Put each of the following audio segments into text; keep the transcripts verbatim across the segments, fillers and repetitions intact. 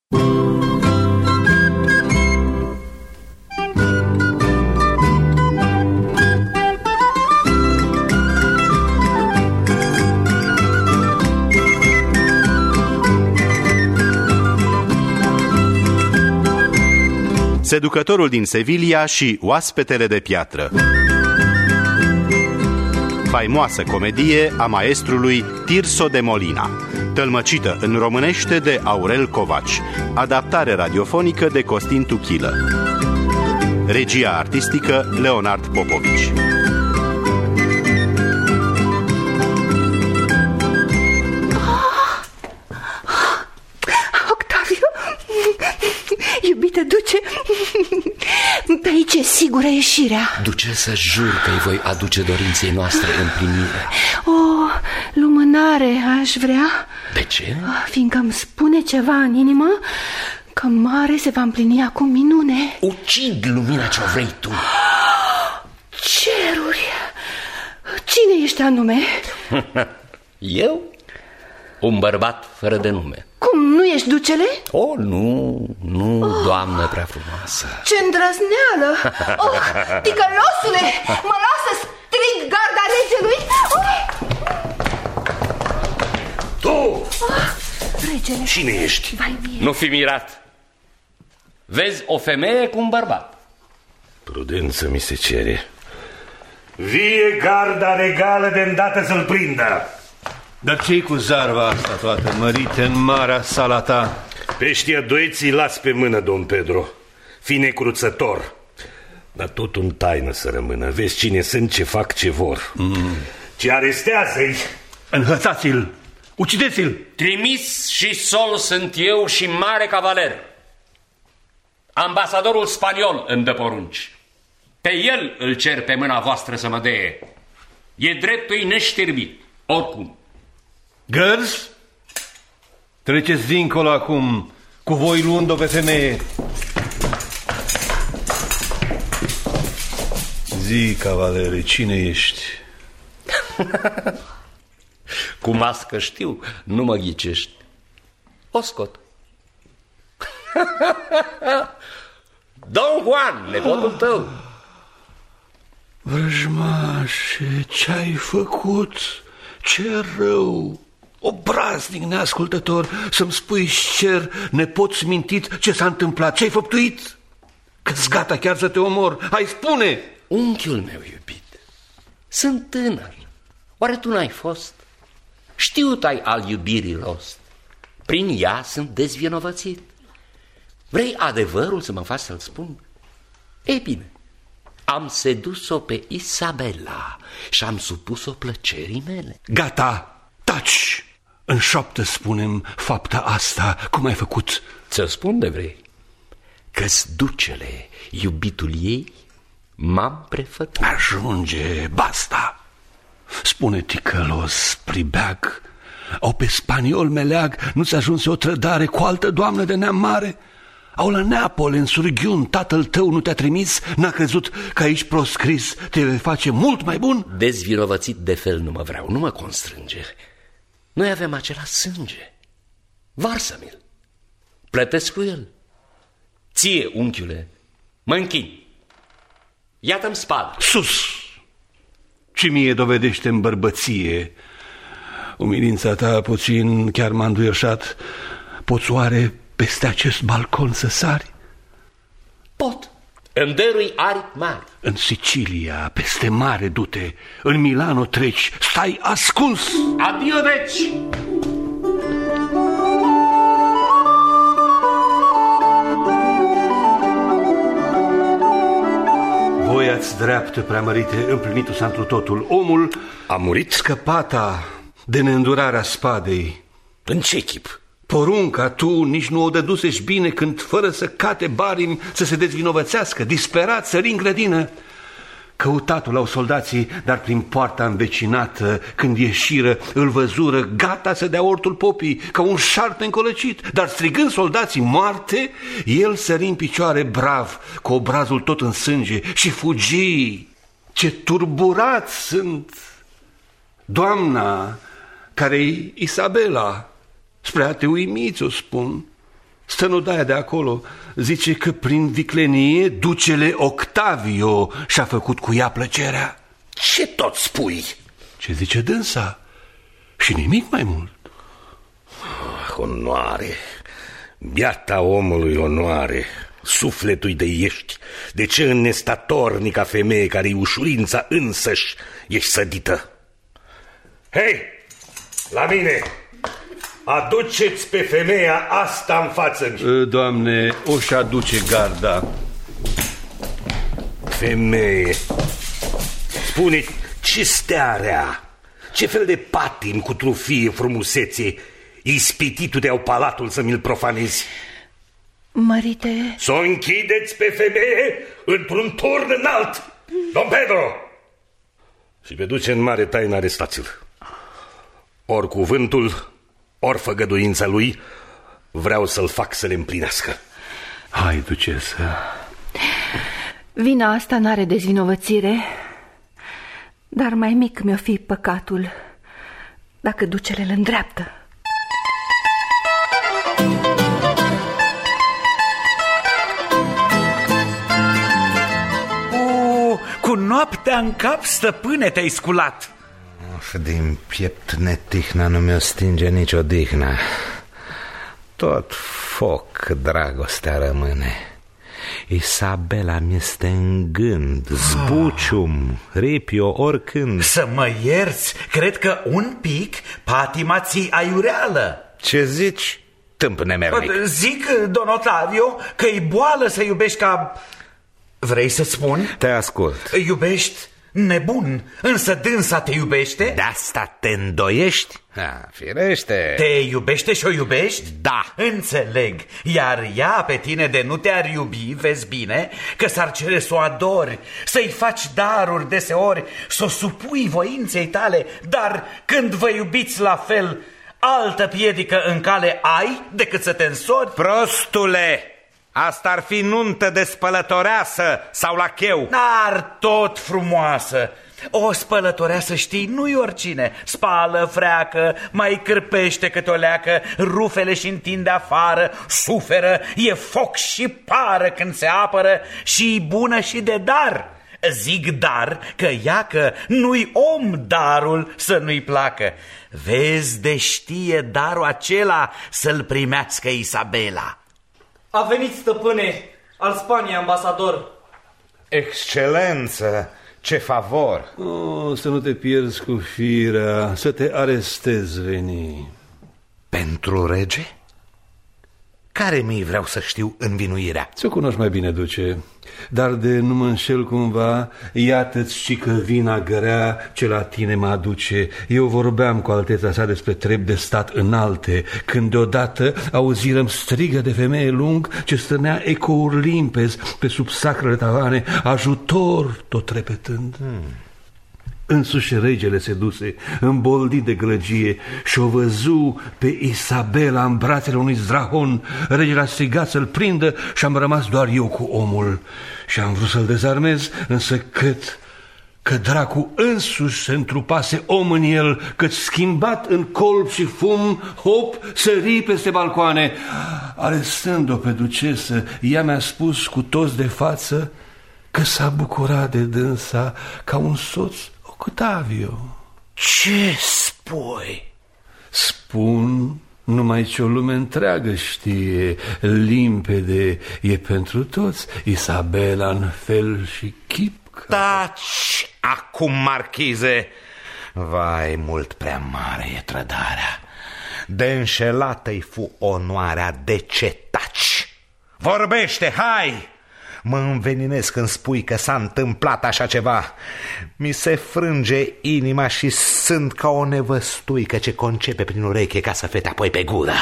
Seducătorul din Sevilla și Oaspetele de piatră. Faimoasă comedie a maestrului Tirso de Molina, tălmăcită în românește de Aurel Covaci, adaptare radiofonică de Costin Tuchilă. Regia artistică Leonard Popovici. Iubite duce, pe aici e sigură ieșirea. Duce, să jur că îi voi aduce dorinței noastre împlinire. O, lumânare aș vrea. De ce? Fiindcă îmi spune ceva în inimă că mare se va împlini acum minune. Ucid lumina ce-o vrei tu. Ceruri! Cine ești anume? Eu? Un bărbat fără de nume. Cum, nu ești ducele? Oh, nu, nu, oh, doamnă prea frumoasă. Ce îndrăzneală! Oh, ticălosule, mă lasă strig garda regelui! Oh! Tu! Oh, regele! Cine ești? Vai mie. Nu fi mirat. Vezi o femeie cu un bărbat. Prudență mi se cere. Vie garda regală de îndată să-l prindă. Dar ce-i cu zarva asta toată mărită în marea sala ta? Peștia doiții las pe mână, domn Pedro. Fii necruțător. Dar tot în taină să rămână. Vezi cine sunt, ce fac, ce vor. mm. Ce arestează-i. Înhățați-l, ucideți-l. Trimis și sol sunt eu și mare cavaler. Ambasadorul spaniol îmi dă porunci. Pe el îl cer pe mâna voastră să mă deie. E dreptul neștirbit, oricum. Gărzi, treceți dincolo acum, cu voi luând-o pe femeie. Zi, cavalere, cine ești? Cu mască știu, nu mă ghicești. O scot. Don Juan, nepotul tău. Vrăjmașe, ce-ai făcut? Ce rău! Obraznic neascultător, să-mi spui, cer, nepoți mintit, ce s-a întâmplat, ce-ai făptuit? Că-ți gata chiar să te omor, hai spune! Unchiul meu iubit, sunt tânăr, oare tu n-ai fost? Știut ai al iubirii rost, prin ea sunt dezvinovățit. Vrei adevărul să mă faci să-l spun? Ei bine, am sedus-o pe Isabela și am supus-o plăcerii mele. Gata, taci! În șoaptă spunem fapta asta, cum ai făcut? Ți-o spun de vrei, că-s ducele, iubitul ei, m-am prefăcut. Ajunge, basta! Spune, ticălos pribeag, au pe spaniol meleag, nu-ți ajunse o trădare cu altă doamnă de neam mare? Au la Neapole, în Surghiun, tatăl tău nu te-a trimis? N-a crezut că aici proscris te vei face mult mai bun? Dezvinovățit de fel nu mă vreau, nu mă constrânge. Noi avem același sânge. Varsă-mi-l. Plătesc cu el. Ție, unchiule, mă închin. Iată-mi spada. Sus! Ce mie dovedește în bărbăție. Umilința ta puțin chiar m-a înduioșat. Poți oare peste acest balcon să sari? Pot. Îmi dărui aripi mari. În Sicilia, peste mare du-te. În Milano treci, stai ascuns. Adio deci. Voi ați dreaptă, preamărite, împlinitul s-a întru totul. Omul a murit? Scăpata de neîndurarea spadei. În ce chip? Porunca tu nici nu o dădusești bine când, fără să cate barim, să se dezvinovățească, disperat, sări în grădină. Căutatul au soldații, dar prin poarta învecinată, când ieșiră, îl văzură, gata să dea ortul popii, ca un șarpe încolăcit. Dar strigând soldații moarte, el sări în picioare brav, cu obrazul tot în sânge, și fugi. Ce turburați sunt! Doamna, care-i Isabela, spre a te uimiți, o spun, Stănodaia de acolo zice că prin viclenie ducele Octavio și-a făcut cu ea plăcerea. Ce tot spui? Ce zice dânsa? Și nimic mai mult. Ah, onoare, biata omului onoare, sufletul de ești. De ce în nestatornica femeie care-i ușurința însăși ești sădită? Hei, la mine! Aduceți pe femeia asta în față. Doamne, o-și aduce garda. Femeie, spune, ce stea rea, ce fel de patim cu trufie frumusețe ispititu de-au palatul să mi-l profanezi? Mărite... Să o închideți pe femeie într-un turn înalt. Don Pedro! Și pe duce în mare taină arestați-l. Ori cuvântul, ori făgăduința lui, vreau să-l fac să le împlinească. Hai, ducesă. Vina asta n-are dezvinovățire, dar mai mic mi-o fi păcatul dacă ducele îl îndreaptă. O, cu noaptea în cap, stăpâne, te-ai sculat. Of, din piept netihna nu mi-o stinge nici odihna. Tot foc dragostea rămâne. Isabela mi-este în gând, zbucium, ripio oricând. Să mă ierți, cred că un pic patima ți-i aiureală. Ce zici, tâmp nemernic? Zic, don Octavio, că-i boală să iubești ca... Vrei să-ți spun? Te ascult. Iubești nebun, însă dânsa te iubește? De asta te îndoiești? Ha, firește. Te iubește și o iubești? Da. Înțeleg, iar ea pe tine de nu te-ar iubi, vezi bine, că s-ar cere să o adori, să-i faci daruri deseori, să o supui voinței tale, dar când vă iubiți la fel, altă piedică în cale ai decât să te însori? Prostule! Asta ar fi nuntă de spălătoreasă sau la cheu. Dar tot frumoasă. O spălătoreasă, știi, nu-i oricine. Spală, freacă, mai cârpește câte o leacă, rufele și întinde afară, suferă, e foc și pară când se apără și bună și de dar. Zic dar, că iacă nu-i om darul să nu-i placă. Vezi de știe darul acela să-l primească Isabela. A venit, stăpâne, al Spaniei ambasador. Excelență, ce favor. Oh, să nu te pierzi cu firea, să te arestezi veni. Pentru rege? Care mi vreau să știu învinuirea? Ți-o cunoști mai bine, duce, dar de nu mă înșel cumva, iată-ți și că vina grea ce la tine mă aduce. Eu vorbeam cu alteța sa despre trebi de stat înalte, când deodată auzirăm strigă de femeie lung ce stănea ecouri limpezi pe sub sacrele tavane, ajutor, tot repetând. Hmm. Însuși regele se duse, îmboldit de grăgie, și-o văzu pe Isabela în brațele unui zdrahon. Regele a strigat să-l prindă și am rămas doar eu cu omul. Și am vrut să-l dezarmez, însă cât că dracu însuși se întrupase om în el, căci schimbat în colb și fum, hop, sări peste balcoane. Arestând-o pe ducesă, ea mi-a spus cu toți de față că s-a bucurat de dânsa ca un soț Octavio. Ce spui? Spun numai ce o lume întreagă știe, limpede e pentru toți, Isabela în fel și chip. Taci acum, marchize! Vai, mult prea mare e trădarea. De înșelată-i fu onoarea, de ce taci? Vorbește, hai! Mă înveninez când spui că s-a întâmplat așa ceva. Mi se frânge inima și sunt ca o nevăstuică ce concepe prin ureche ca să fete apoi pe gură.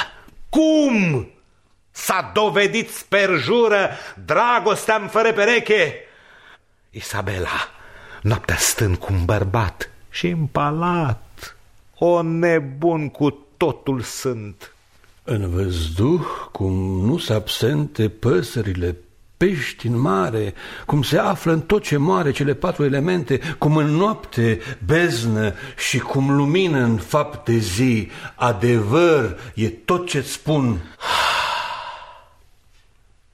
Cum? S-a dovedit sperjură dragostea-mi fără pereche? Isabela, noaptea stând cu un bărbat și în palat, o nebun cu totul sunt. În văzduh, cum nu s absente păsările, pești în mare, cum se află în tot ce moare cele patru elemente, cum în noapte beznă și cum lumină în fapt de zi, adevăr e tot ce-ți spun.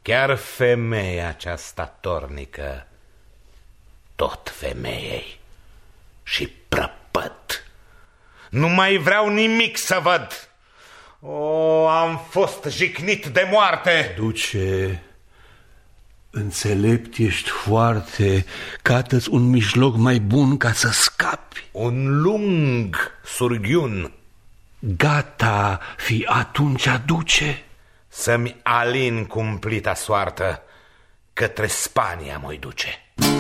Chiar femeia cea statornică, tot femeie și prăpăt. Nu mai vreau nimic să văd. O, am fost jignit de moarte. Duce, înțelept ești foarte. Cată-ți un mijloc mai bun ca să scapi. Un lung surghiun. Gata fi atunci, Duce. Să-mi alin cumplita soartă, către Spania mă-i duce.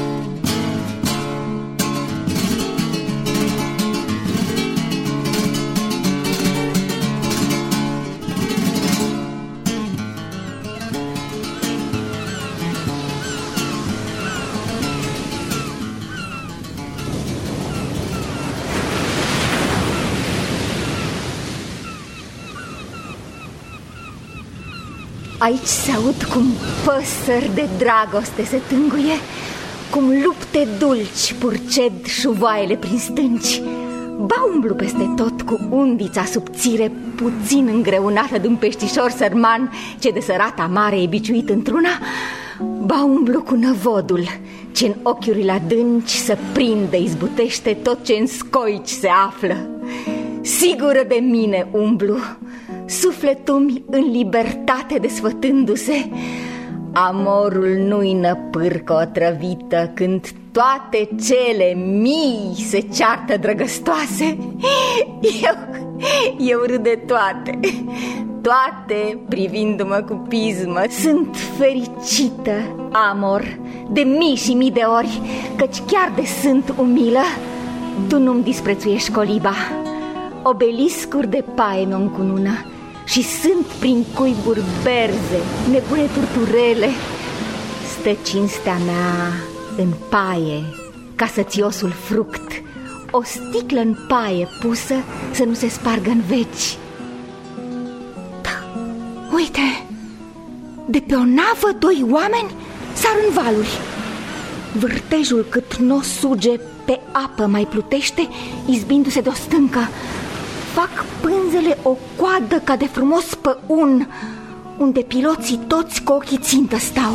Aici se aud cum păsări de dragoste se tânguie, cum lupte dulci purced șuvoaiele prin stânci. Ba umblu peste tot cu undița subțire, puțin îngreunată de un peștișor sărman ce de sărata mare e biciuit într-una. Ba umblu cu năvodul ce în ochiurile adânci să prinde, izbutește tot ce în scoici se află. Sigură de mine umblu, sufletul-mi în libertate desfătându-se. Amorul nu-i năpârcă otrăvită când toate cele mii se ceartă drăgăstoase. Eu, eu râd de toate, toate privindu-mă cu pismă. Sunt fericită, amor, de mii și mii de ori, căci chiar de sunt umilă, tu nu-mi disprețuiești coliba. Obeliscuri de paie mi-o încunună și sunt prin cuiburi berze, nebune turturele. Stă cinstea mea în paie, ca să-ți-osul fruct, o sticlă în paie pusă să nu se spargă în veci. Da, uite, de pe o navă doi oameni sar în valuri. Vârtejul cât n-o suge pe apă mai plutește, izbindu-se de o stâncă. Fac pânzele o coadă ca de frumos păun, unde piloții toți cu ochii țintă stau.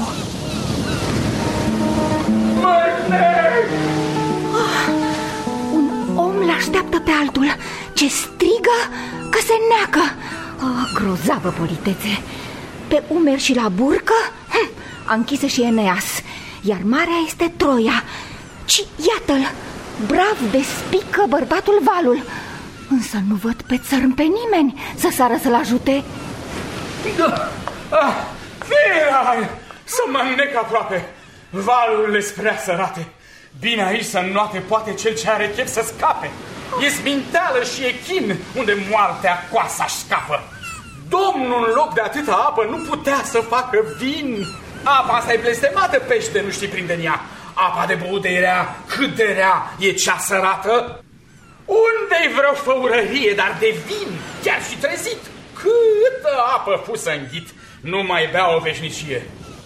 Oh, un om l-așteaptă pe altul, ce strigă că se neacă. Oh, grozavă politețe. Pe umeri și la burcă hm, a închisă și Eneas, iar marea este Troia. Ci iată-l, brav despică bărbatul valul, însă nu văd pe țărm pe nimeni să sară să-l ajute. Da. Ah, Fie, să mă înnec aproape. Valurile spre sărate. Bine aici să înnoate poate cel ce are chef să scape. E sminteală și e chin unde moartea coasa-și scapă. Domnul în loc de atâta apă nu putea să facă vin. Apa asta e blestemată, pește nu știi prinde în ea. Apa de băut de rea, cât de rea e cea sărată. Unde-i vreo făurărie, dar de vin, chiar și trezit. Câtă apă pusă în ghit, nu mai bea o veșnicie.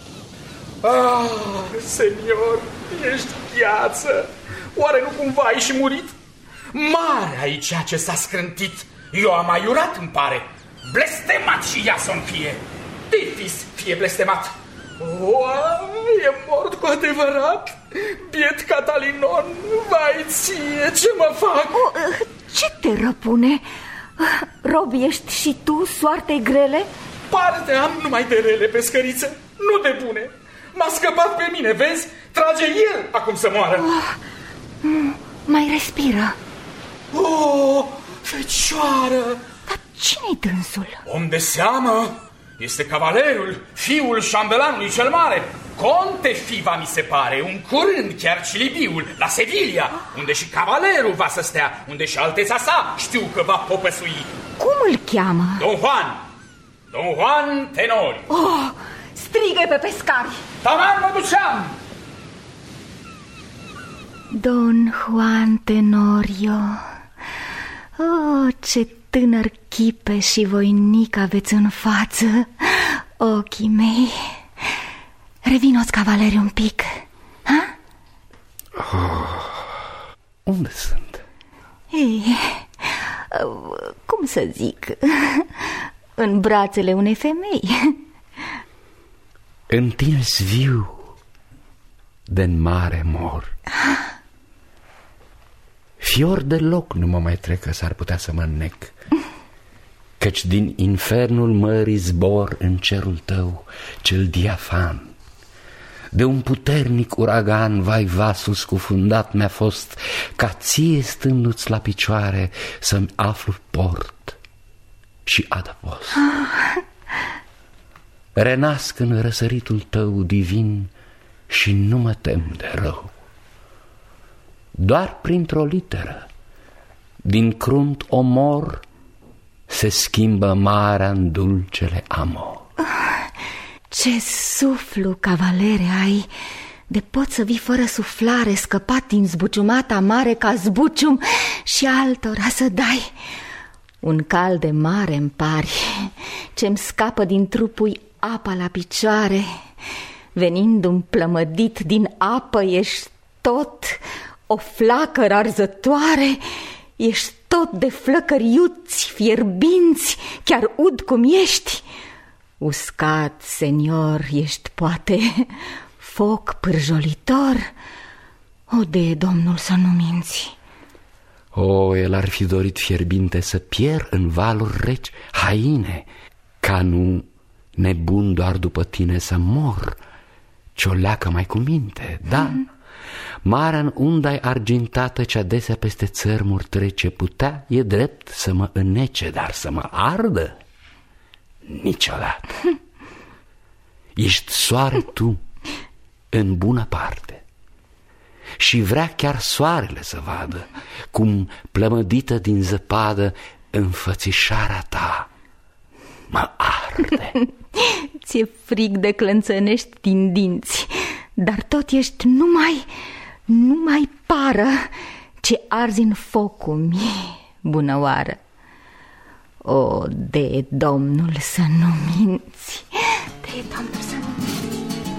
Ah, senior, ești gheață. Oare nu cumva ai și murit? Marea-i ceea ce s-a scrântit. Eu am aiurat, îmi pare. Blestemat și ea să-mi fie. Tifis fie blestemat. O, e mort cu adevărat? Biet Catalinon, vai ție, ce mă fac? O, ce te răpune? Rob, ești și tu soartei grele? Parte am numai de rele, pescăriță, nu de bune. M-a scăpat pe mine, vezi? Trage el acum să moară. Oh, mai respiră. Oh, fecioară! Dar cine-i dânsul? Om de seamă, este cavalerul, fiul șambelanului cel mare. Conte Fiva, mi se pare, un curând chiar Cilibiul, la Sevilla, unde și cavalerul va să stea, unde și alteța sa știu că va popăsui. Cum îl cheamă? Don Juan, Don Juan Tenorio. Oh, strigă-i pe pescari. Taman mă duceam. Don Juan Tenorio, oh, ce tânăr chipe și voinic aveți în față, ochii mei. Revino-ți, cavaleri, un pic, ha? Oh, unde sunt? Ei, cum să zic, în brațele unei femei. în tine viu de-n mare mor. Fior deloc nu mă mai trec, că s-ar putea să mă înnec, căci din infernul mării zbor în cerul tău cel diafan. De un puternic uragan, vai, vasul scufundat mi-a fost, ca ție stându-ți la picioare să-mi aflu port și adăpost. Renasc în răsăritul tău divin și nu mă tem de rău. Doar printr-o literă din crunt omor se schimbă marea în dulcele amor. Ce suflu, cavalere, ai, de poți să vii fără suflare, scăpat din zbuciumata mare ca zbucium și altora să dai. Un cal de mare îmi pari, ce-mi scapă din trupul apa la picioare. Venind-mi plămădit din apă, ești tot o flacără arzătoare, ești tot de flăcări iuți, fierbinți, chiar ud cum ești. Uscat, senior, ești poate, foc pârjolitor, o de Domnul să nu minți. O, el ar fi dorit fierbinte să pierd în valuri reci haine, ca nu nebun doar după tine să mor, ci o leacă mai cu minte, da? Mm. Marea în unda-i argintată ce adesea peste țărmuri trece, putea, e drept, să mă înnece, dar să mă ardă? Niciodată. Ești soare tu în bună parte și vrea chiar soarele să vadă cum plămădită din zăpadă înfățișarea ta mă arde. Ți-e frig de clănțănești din dinți, dar tot ești numai, numai pară ce arzi în focul mie, bună oară. O, de Domnul să nu minți, de Domnul să nu minți.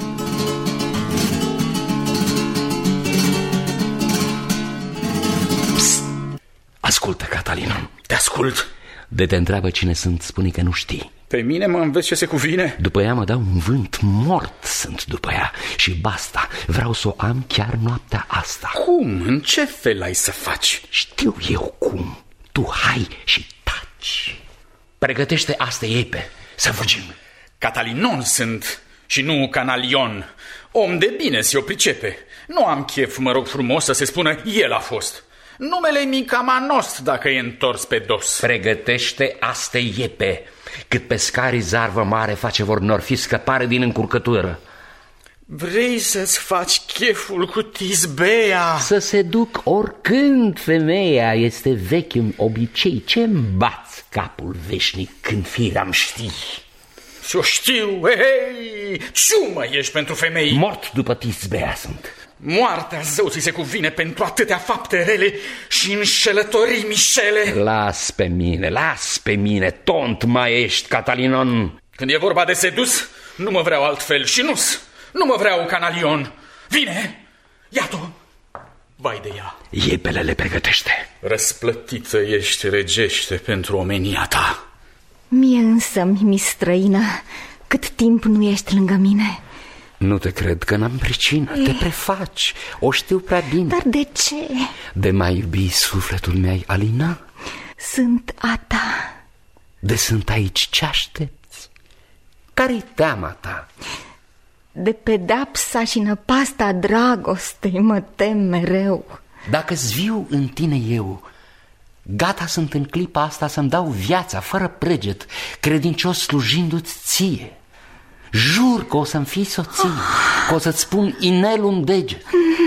Psst! Ascultă, Catalina. Te ascult. De te întreabă cine sunt, spune că nu știi. Pe mine mă înveți ce se cuvine? După ea mă dau un vânt, mort sunt după ea. Și basta, vreau să o am chiar noaptea asta. Cum? În ce fel ai să faci? Știu eu cum. Tu hai și taci. Pregătește astea iepe, să fugim. Catalinon sunt și nu Canalion. Om de bine se o pricepe. Nu am chef, mă rog frumos, să se spună el a fost. Numele-i Micamanost dacă e întors pe dos. Pregătește astea iepe, cât pescarii zarvă mare face vor n-or fi scăpare din încurcătură. Vrei să-ți faci cheful cu Tisbea? Să se duc oricând femeia, este vechiul obicei. Ce-mi bați capul veșnic când firam știi? Și-o știu, hei, ciumă ești pentru femei. Mort după Tisbea sunt. Moartea zău ți se cuvine pentru atâtea fapte rele și înșelătorii mișele. Las pe mine, las pe mine, tont mai ești, Catalinon. Când e vorba de sedus, nu mă vreau altfel și nu-s. Nu mă vreau Canalion. Vine, iată, vai de ea. Iepele le pregătește. Răsplătită ești, regește, pentru omenia ta. Mie însă mi străină cât timp nu ești lângă mine. Nu te cred că n-am pricină, te prefaci, o știu prea bine. Dar de ce? De mai iubi sufletul mi-ai alina? Sunt a ta. De sunt aici, ce aștepți? Care-i teama ta? De pedapsa și năpasta dragostei mă tem mereu. Dacă-ți viu în tine eu, gata sunt în clipa asta să-mi dau viața fără preget, credincios slujindu-ți ție. Jur că o să-mi fii soție, că o să-ți spun inelul în deget.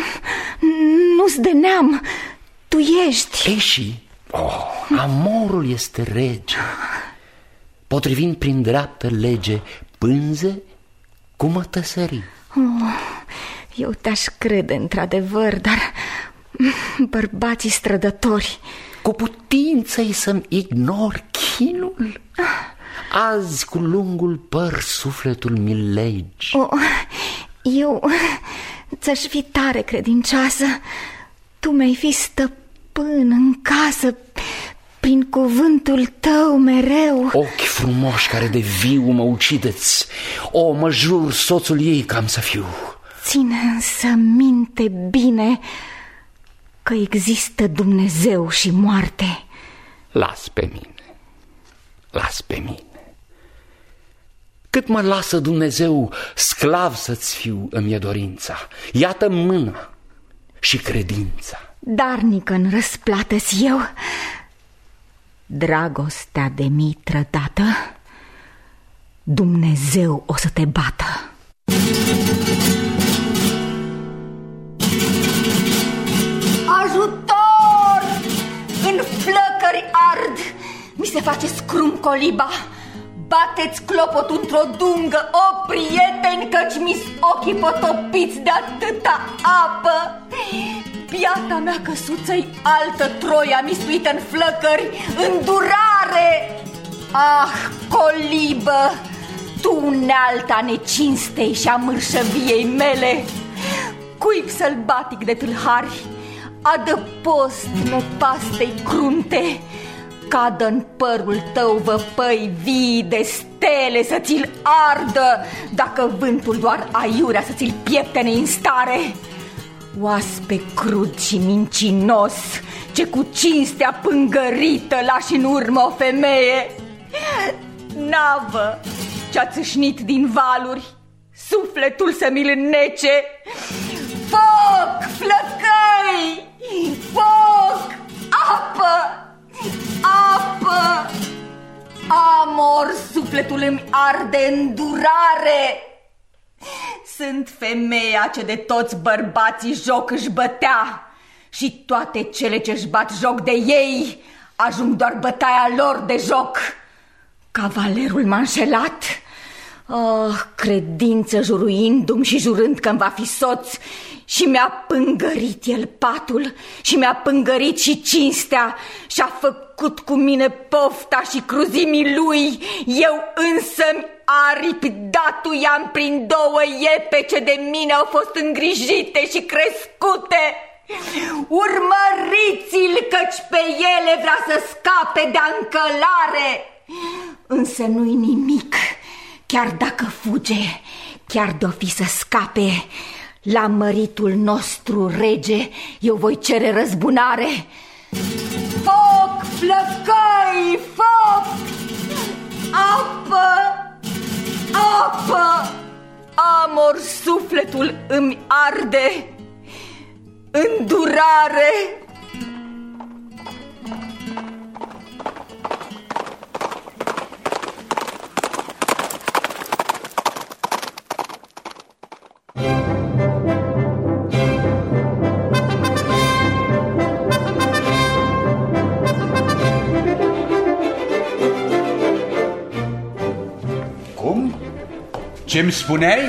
Nu-s de neam, tu ești. Eși, oh, amorul este rege. Potrivind prin dreaptă lege pânze cu mătăsării. Oh, eu te-aș crede într-adevăr, dar bărbații strădători, cu putință-i să-mi ignori chinul? Azi cu lungul păr sufletul mi legi. Oh, eu ți-aș fi tare credincioasă. Tu mi-ai fi stăpân în casă, prin cuvântul tău mereu. Ochi frumoși care de viu mă ucideți. O, mă jur, soțul ei că am să fiu. Ține însă minte bine că există Dumnezeu și moarte. Las pe mine, las pe mine. Cât mă lasă Dumnezeu sclav să-ți fiu, îmi e dorința. Iată mâna și credința. Darnică în răsplată-s eu, dragostea de mii trădată, Dumnezeu o să te bată. Ajutor! În flăcări ard, mi se face scrum coliba. Bateți clopotul într-o dungă, o prieteni, căci mi-s ochii potopiți de atâta apă. Biata mea căsuță-i altă Troia mistuită în flăcări, îndurare. Ah, colibă, tu unealta necinstei și a mârșăviei mele, cuib sălbatic de tâlhari, adăpost nepastei crunte, cadă în părul tău văpăi vii de stele să ți-l ardă, dacă vântul doar aiurea să ți-l pieptene în stare. Oaspe crud și mincinos, ce cu cinstea pângărită lași în urmă o femeie. Navă ce-a țâșnit din valuri, sufletul să mi-l înnece. Foc, flăcăi, foc, apă, apă. Amor, sufletul îmi arde, îndurare. Sunt femeia ce de toți bărbații joc își bătea, și toate cele ce-și bat joc de ei ajung doar bătaia lor de joc. Cavalerul m-a înșelat. Oh, credință juruindu-mi și jurând că-mi va fi soț, și mi-a pângărit el patul, și mi-a pângărit și cinstea, și-a făcut cu mine pofta și cruzimii lui. Eu însă-mi aripi datu i-am prin două iepe ce de mine au fost îngrijite și crescute. Urmăriți-l, căci pe ele vrea să scape de-a încălare. Însă nu-i nimic, chiar dacă fuge, chiar de-o fi să scape, la măritul nostru rege eu voi cere răzbunare. Foc, flăcăi, foc, apă, apă. Amor, sufletul îmi arde, îndurare. Ce-mi spuneai?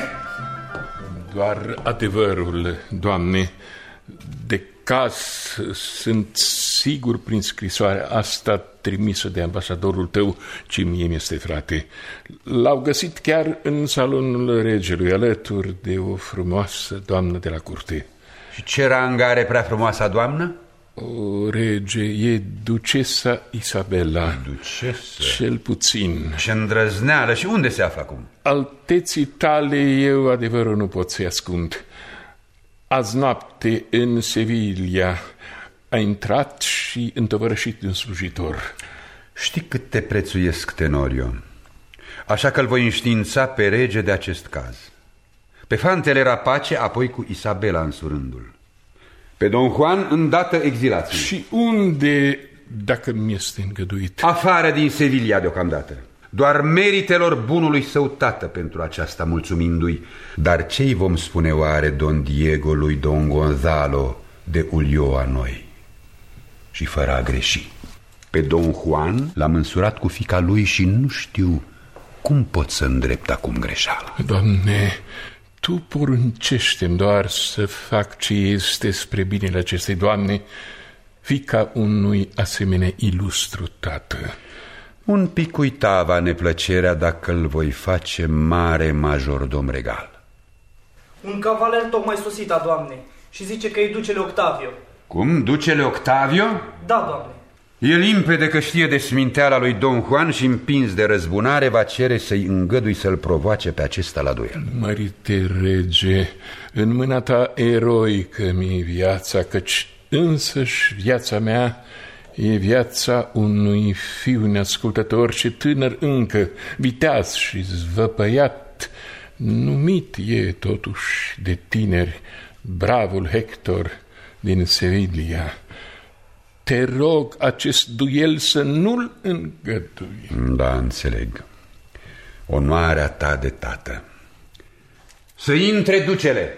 Doar adevărul, Doamne. De caz sunt sigur prin scrisoarea asta trimisă de ambasadorul tău, ce mie mi-este frate. L-au găsit chiar în salonul regelui, alături de o frumoasă doamnă de la curte. Și ce rang are prea frumoasa doamnă? O, rege, e ducesa Isabela. Ducesă? Cel puțin. Ce îndrăzneală! Și unde se află acum? Alteții tale eu adevărul nu pot să-i ascund. Azi noapte în Sevilla a intrat și întovărășit un slujitor. Știi cât te prețuiesc, Tenorio, așa că îl voi înștiința pe rege de acest caz. Pe fantele rapace, apoi cu Isabela însurându-l. Pe Don Juan îndată exilație. Și unde, dacă mi-este îngăduit? Afară din Sevilla deocamdată. Doar meritelor bunului său tată pentru aceasta mulțumindu-i. Dar ce-i vom spune oare Don Diego lui Don Gonzalo de Ulloa noi? Și fără a greși, pe Don Juan l-am însurat cu fiica lui și nu știu cum pot să îndrept acum greșeala. Doamne, Tu poruncește-mi doar să fac ce este spre binele acestei doamne, fiica unui asemenea ilustru tată. Un pic uitava neplăcerea dacă îl voi face mare majordom regal. Un cavaler tocmai sosit a doamnei și zice că e ducele Octavio. Cum? Ducele Octavio? Da, doamne. E limpede că știe de sminteala lui Don Juan și, împins de răzbunare, va cere să-i îngădui să-l provoace pe acesta la duel. Mărite rege, în mâna ta eroică mi-e viața, căci însăși viața mea e viața unui fiu neascultător și tânăr încă, viteaz și zvăpăiat, numit e totuși de tineri bravul Hector din Sevilla. Te rog acest duel să nu-l îngădui. Da, înțeleg. Onoarea ta de tată. Să intre, ducele.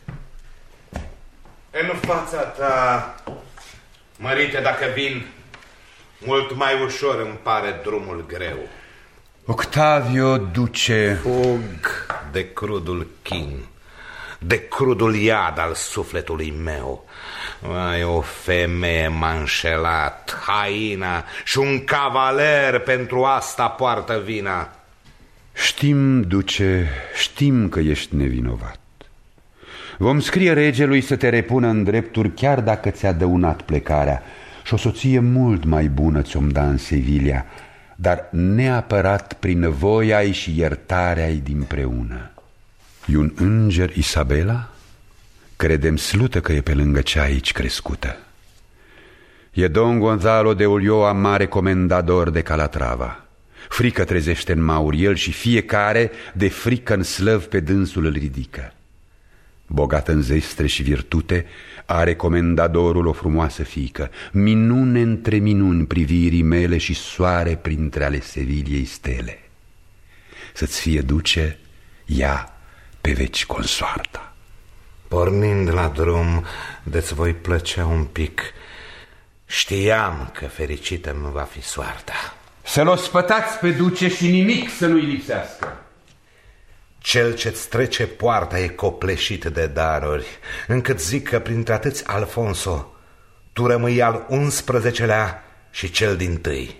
În fața ta, mărite, dacă vin, mult mai ușor îmi pare drumul greu. Octavio, duce. Fug de crudul chin, de crudul iad al sufletului meu. Ai, o femeie m-a înșelat, haina, și un cavaler pentru asta poartă vina. Știm, duce, știm că ești nevinovat. Vom scrie regelui să te repună în drepturi, chiar dacă ți-a dăunat plecarea, și o soție mult mai bună ți-om da în Sevilla, dar neapărat prin voia-i și iertarea-i dinpreună. E un înger Isabela? Credem slută că e pe lângă cea aici crescută. E Don Gonzalo de Ulloa, mare comendador de Calatrava. Frică trezește în Mauriel și fiecare de frică în slăv pe dânsul îl ridică. Bogat în zestre și virtute, are comendadorul o frumoasă fiică, minune între minuni privirii mele și soare printre ale Seviliei stele. Să-ți fie, duce, ea pe veci consoarta. Pornind la drum, de-ți voi plăcea un pic. Știam că fericită-mi va fi soarta. Să-l ospătați pe duce și nimic să nu-i lipsească. Cel ce-ți trece poarta e copleșit de daruri, încât zic că printre atâți Alfonso, tu rămâi al unsprezecelea și cel dintâi.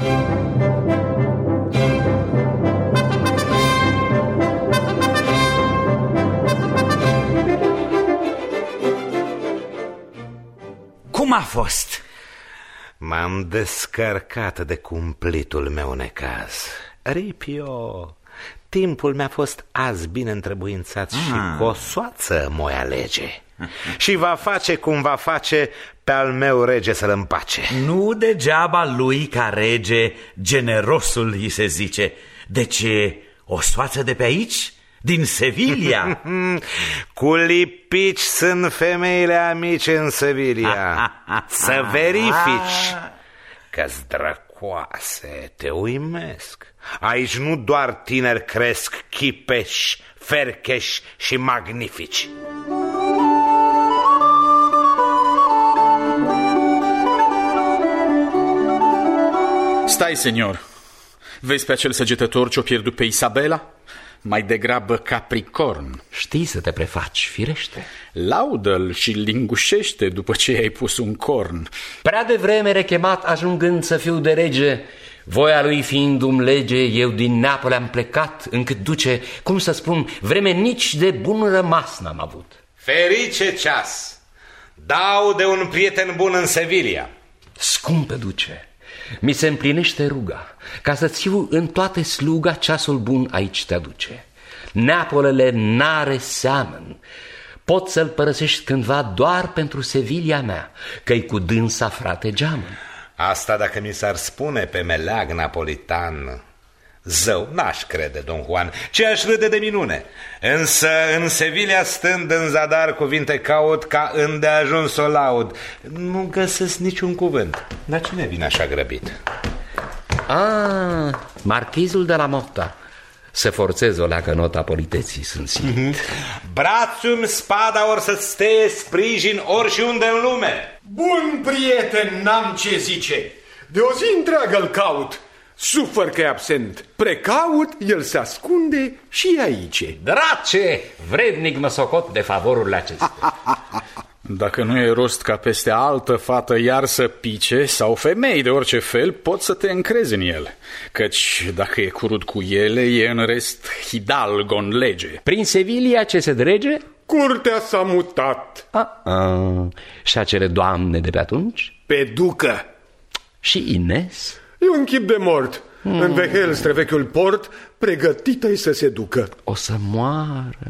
Cum a fost? M-am descărcat de cumplitul meu necaz. Ripio, timpul mi-a fost azi bine întrebuințat ah. și cu o soață m-o alege. Și va face cum va face pe al meu rege să-l împace. Nu degeaba lui ca rege generosul îi se zice. Deci o soață de pe aici? Din Sevilla? Cu lipici sunt femeile amice în Sevilla. Să verifici că-s drăcoase, te uimesc. Aici nu doar tineri cresc chipeși, fercheși și magnifici. Stai, senior. Vezi pe acel săgetător ce-o pierdut pe Isabela? Mai degrabă Capricorn. Știi să te prefaci, firește. Laudă-l și lingușește după ce i-ai pus un corn. Prea devreme rechemat ajungând să fiu de rege, voia lui fiindu-mi lege, eu din Neapole am plecat, încât duce, cum să spun, vreme nici de bun rămas n-am avut. Ferice ceas! Dau de un prieten bun în Sevilla. Scumpe duce, mi se împlinește ruga, ca să-ți fiu în toate sluga, ceasul bun aici te aduce. Neapolele n-are seamăn, pot să-l părăsești cândva doar pentru Sevilla mea, că-i cu dânsa frate geamăn. Asta dacă mi s-ar spune pe meleag napolitan, zău, n-aș crede, Don Juan, ci aș râde de minune. Însă în Sevilla, stând în zadar, cuvinte caut ca îndeajuns o laud. Nu găsesc niciun cuvânt. Dar cine vine așa grăbit? Ah, marchizul de la Motta. Se forțez o leacă nota politeții, sunt silit. Mm-hmm. Brațul-mi spada or să-ți steie sprijin ori și unde în lume. Bun prieten, n-am ce zice. De o zi întreagă îl caut. Sufăr că e absent. Precaut, el se ascunde și e aici. Drace, vrednic mă socot de favorurile acestea. Dacă nu e rost ca peste altă fată iar să pice, sau femei de orice fel, poți să te încrezi în el. Căci dacă e curut cu ele, e în rest hidalgo în lege. Prin Sevilla ce se drege? Curtea s-a mutat. A, a, și acele doamne de pe atunci? Pe ducă. Și Ines? E un chip de mort. Mm. În vehel străvechiul port, pregătită-i să se ducă. O să moară.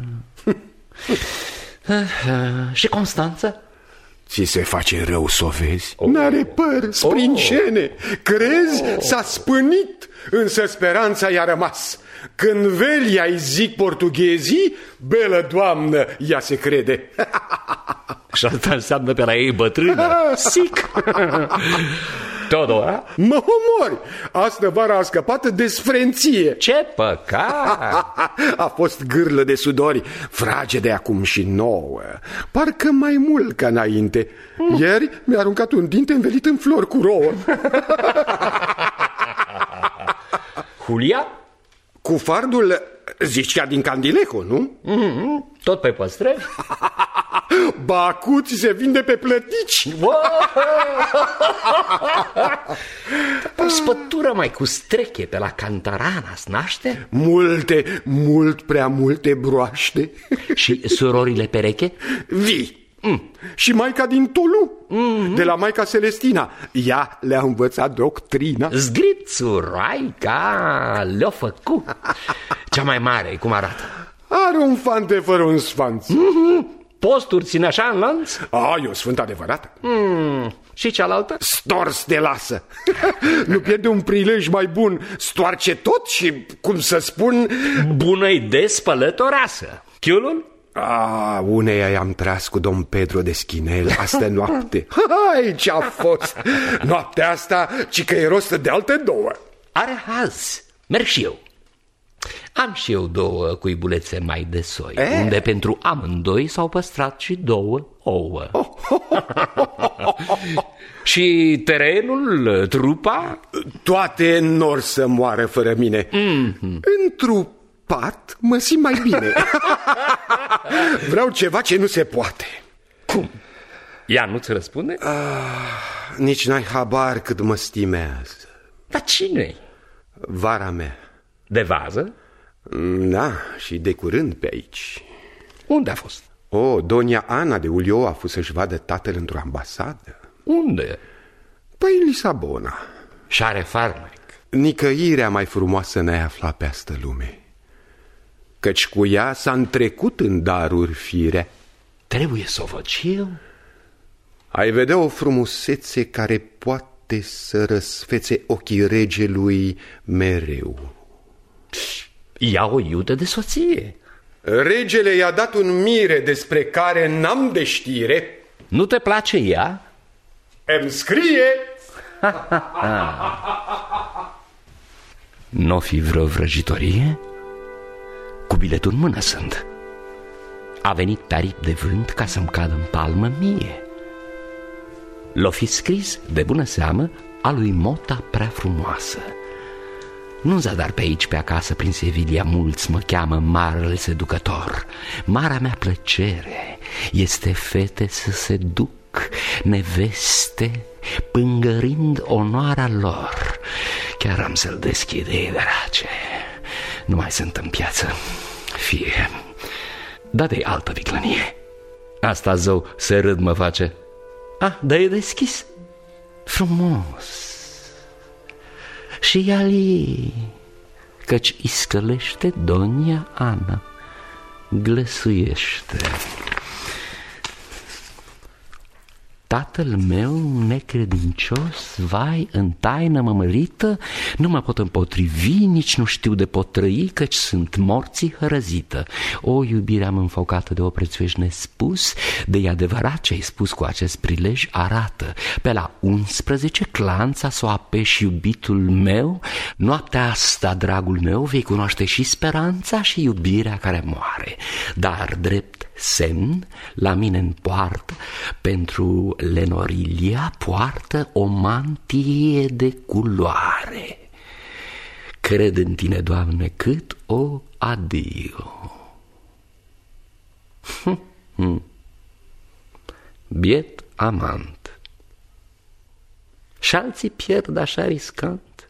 Și Constanța? Ți se face rău să o vezi? Oh. N-are păr, sprincene. Oh. Crezi? S-a spânit, însă speranța i-a rămas. Când veli ai zic portughezii, belă doamnă, ea se crede. Și asta înseamnă pe la ei bătrână. Sic. Teodora? Mă omori! Astă vara a scăpat de sfrenție. Ce păcat! A fost gârlă de sudori, frage de acum și nouă. Parcă mai mult ca înainte. Ieri mi-a aruncat un dinte învelit în flori cu rouă. Julia? Cu fardul, zicea din Candileco, nu? Mm-hmm. Tot pe păstrăvi? Bacuți se vinde pe plătici. O spătură mai cu streche pe la Cantarana-s naște? Multe, mult prea multe broaște. Și surorile pereche? Vii. Mm. Și maica din Tolu, mm-hmm. de la maica Celestina. Ea le-a învățat doctrina. Zgrițul, Raica, le-a făcut. Cea mai mare, cum arată? Are un fante fără un sfanț. Mm-hmm. Posturi ține așa în lanț? A, e o sfânt adevărată. Mm. Și cealaltă? Stors de lasă. Nu pierde un prilej mai bun. Stoarce tot și, cum să spun... Bună-i de spălătoreasă. Chiulul? A, uneia i-am tras cu domn Pedro de Schinel astă noapte. Hai, ce-a fost! Noaptea asta, ci că e rostă de alte două. Are haz. Merg și eu. Am și eu două cuibulețe mai de soi, e? Unde pentru amândoi s-au păstrat și două ouă. Oh, oh, oh, oh, oh. Și terenul, trupa? Toate n-or să moară fără mine. Mm-hmm. Într-un pat mă simt mai bine. Vreau ceva ce nu se poate. Cum? Ea nu-ți răspunde? Ah, nici n-ai habar cât mă stimează. Dar cine-i? Vara mea. De vază? Da, și de curând pe aici. Unde a fost? O, donia Ana de Ulio a fost să-și vadă tatăl într-o ambasadă. Unde? Păi în Lisabona. Și are farmec. Nicăirea mai frumoasă n-ai aflat pe astă lume, căci cu ea s-a întrecut în daruri firea. Trebuie să o văd și eu. Ai vedea o frumusețe care poate să răsfețe ochii regelui mereu. Ia o iută de soție. Regele i-a dat un mire despre care n-am de știre. Nu te place ea? Îmi scrie. N-o fi vreo vrăjitorie? Cu biletul în mână sunt. A venit pe aripi de vânt ca să-mi cadă în palmă mie. L-o fi scris, de bună seamă, a lui Mota prea frumoasă. Nu zadar pe aici, pe acasă, prin Sevilla, mulți mă cheamă marele seducător. Marea mea plăcere este fete să se duc, neveste, pângărind onoarea lor. Chiar am să-l deschid, ei, drace. Nu mai sunt în piață. Fie. Da, de altă viclănie. Asta, zău, se râd mă face. Ah, dar e deschis. Frumos. Și ali, căci iscălește donia Ana, glăsuiește. Tatăl meu necredincios, vai, în taină mămărită, nu mă pot împotrivi, nici nu știu de pot trăi, căci sunt morții hărăzită. O, iubire am înfocată de o prețuiești nespus, de adevărat ce ai spus cu acest prilej arată. Pe la unsprezece clanța s-o apeși iubitul meu, noaptea asta, dragul meu, vei cunoaște și speranța și iubirea care moare. Dar drept semn, la mine în poartă, pentru Lenorilia poartă o mantie de culoare. Cred în tine, Doamne, cât o adio. Biet amant. Și alții pierd așa riscant.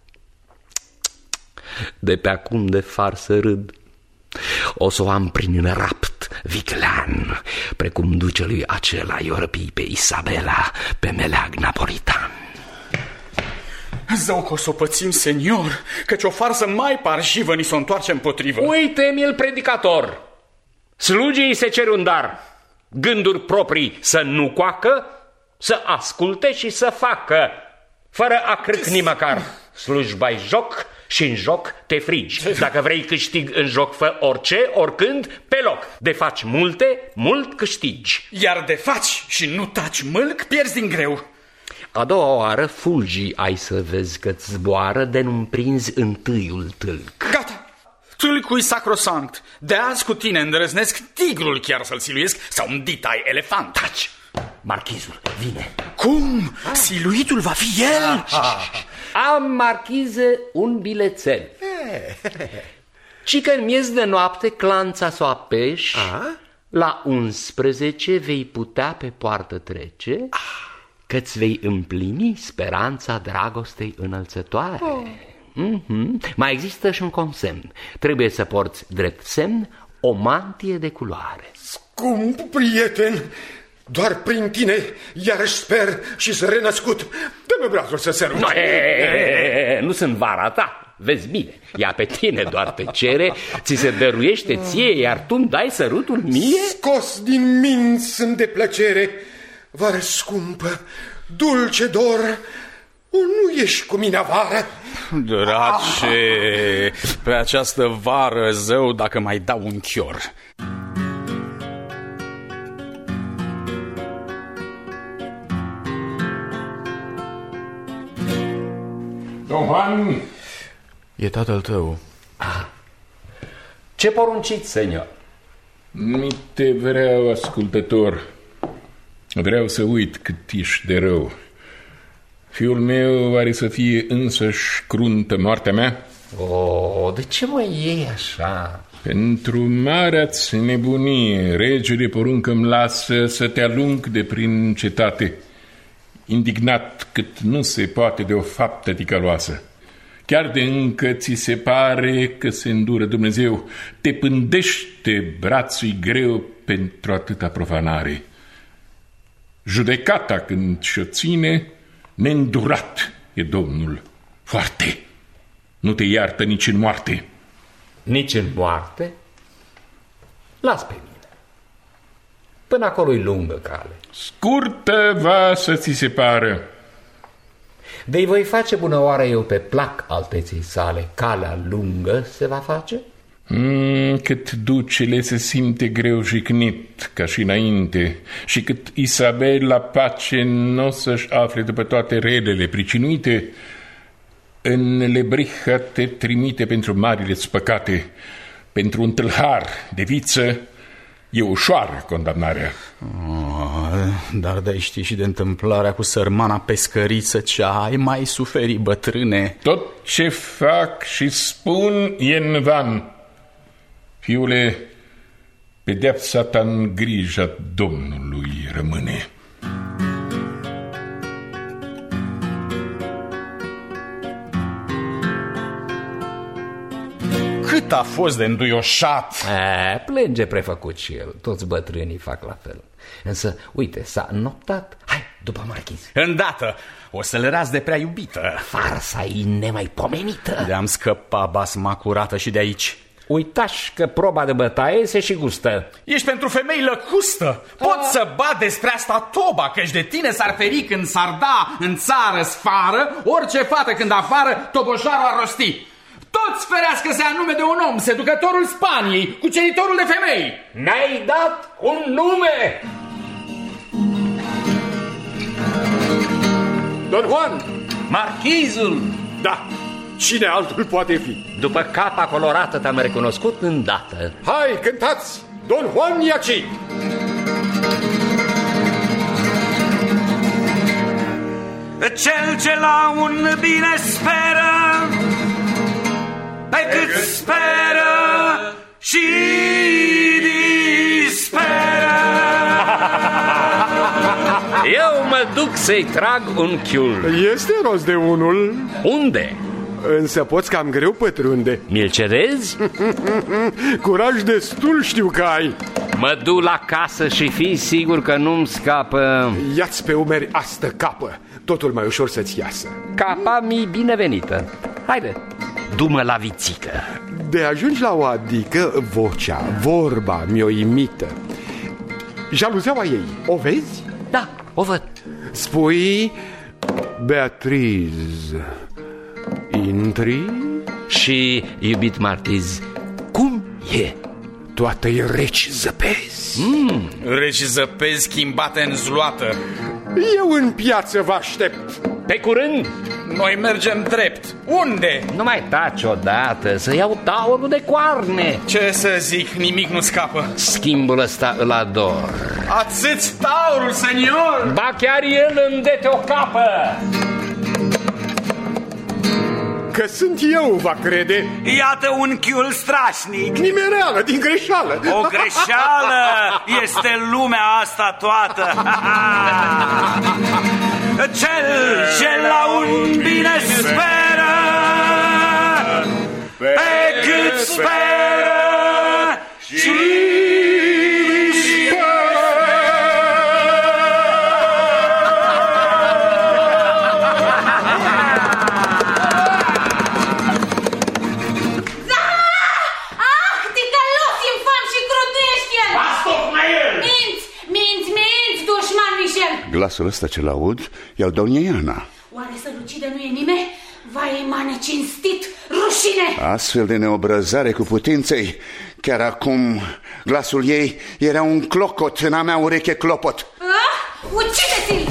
De pe acum de farsă râd. O să o am prin rapt viclean, precum ducelui acela i-o răpi pe Isabela, pe meleag napolitan. Zău că o s-o pățim, senior, căci o farsă mai parșivă ni s-o întoarce împotrivă. Uite-mi-l predicator. Slugii se cer un dar, gânduri proprii să nu coacă, să asculte și să facă, fără a crâcni măcar. Slujba-i joc și în joc te frigi. Dacă vrei câștig în joc, fă orice, oricând, pe loc. De faci multe, mult câștigi. Iar de faci și nu taci mâlc, pierzi din greu. A doua oară fulgii ai să vezi că-ți zboară de nu-mi prinzi întâiul tâlc. Gata! Tâlcul-i sacrosanct. De azi cu tine îndrăznesc tigrul chiar să-l siluiesc sau un ditai elefant. Taci! Marchizul vine. Cum? Siluitul va fi el? Am, marchize, un bilețel. Ci că în miez de noapte clanța s-o apeși, la unsprezece vei putea pe poartă trece, că-ți vei împlini speranța dragostei înălțătoare. Oh. Mm-hmm. Mai există și un consemn. Trebuie să porți drept semn o mantie de culoare. Scump prieten, doar prin tine iarăși sper și să renăscut. Dă-mi brațul să sărut. No, e, e, e, nu sunt vara ta, vezi bine. Ea pe tine doar te cere, ți se dăruiește ție, iar tu îmi dai sărutul mie? Scos din minți sunt de plăcere. Vară scumpă, dulce dor, o, nu ești cu mine avară? Drace, pe această vară, zău, dacă mai dau un chior. Don Juan! E tatăl tău. Ah. Ce porunciți, senior? Mi te vreau, ascultător. Vreau să uit cât ești de rău. Fiul meu are să fie însăși cruntă moartea mea? Oh, de ce mă iei așa? Pentru marea-ți nebunie, regele poruncă-mi lasă să te alung de prin cetate, indignat cât nu se poate de o faptă ticăloasă. Chiar de încă ți se pare că se îndură Dumnezeu, te pândește brațul greu pentru atâta profanare. Judecata când și-o ține, neîndurat e Domnul, foarte. Nu te iartă nici în moarte. Nici în moarte? Las pe mine. Până acolo-i lungă cale. Scurtă va să ți se pară. De-i voi face bună oară eu pe plac alteței sale, calea lungă se va face? Mm, cât ducele se simte greu jignit, ca și înainte, și cât Isabel la pace n-o să-și afle după toate relele pricinuite, în lebriha te trimite pentru marile-ți păcate, pentru un tâlhar de viță, e ușoară condamnarea. Oh, dar de-ai ști și de întâmplarea cu sărmana pescăriță ce ai mai suferit, bătrâne. Tot ce fac și spun e în van. Fiule, pedeapsa ta în grija Domnului rămâne. Cât a fost de înduioșat! E, plânge prefăcut și el, toți bătrânii fac la fel. Însă, uite, s-a înnoptat. Hai, după marchiz. Îndată, o să-l raz de prea iubită. Farsa-i nemaipomenită. De-am scăpat basma curată și de aici. Uitași că proba de bătaie se și gustă. Ești pentru femei lăcustă. Pot A... să bat despre asta toba, căci de tine s-ar feri când s-ar da în țară sfară, orice fată când afară toboșarul ar rosti. Toți ferească-se anume de un om, seducătorul Spaniei, cuceritorul de femei. Ne-ai dat un nume! Don Juan! Marchizul! Da, cine altul poate fi? După capa colorată te-am recunoscut îndată. Hai, cântați! Don Juan e aici! Cel ce la un bine speră, pe cât speră și disperă. Eu mă duc să-i trag unchiul. Este rost de unul. Unde? Însă poți cam greu pătrunde. Mi-l cerezi? Curaj destul știu că ai. Mă duc la casă și fii sigur că nu-mi scapă. Ia-ți pe umeri astă capă. totul mai ușor să-ți iasă. Capa mi binevenită. Haide, du-mă la vițică. De ajungi la o adică, vocea, vorba mi-o imită. Jaluzeaua ei, o vezi? Da, o văd. Spui, Beatriz, intri? Și, iubit Marchiz, cum e? Toată-i reci zăpezi. Mm. Reci zăpezi schimbate în zloată. Eu în piață vă aștept. Pe curând. Noi mergem drept. Unde? Nu mai taci odată, să iau taurul de coarne. Ce să zic, nimic nu scapă. Schimbul ăsta îl ador. Ațâți taurul, senior. Ba chiar el îndete o capă. Că sunt eu, va crede. Iată un chiul strașnic. Nimereală, din greșeală. O greșeală este lumea asta toată. Cel ce la un bine speră, pe cât speră și glasul ăsta ce l-aud e al doamnei Ana. Oare să-l ucide nu e nimeni? Vai, mane cinstit, rușine! Astfel de neobrăzare cu putinței, chiar acum glasul ei era un clocot în a mea ureche clopot. Ah, ucide-ți-l!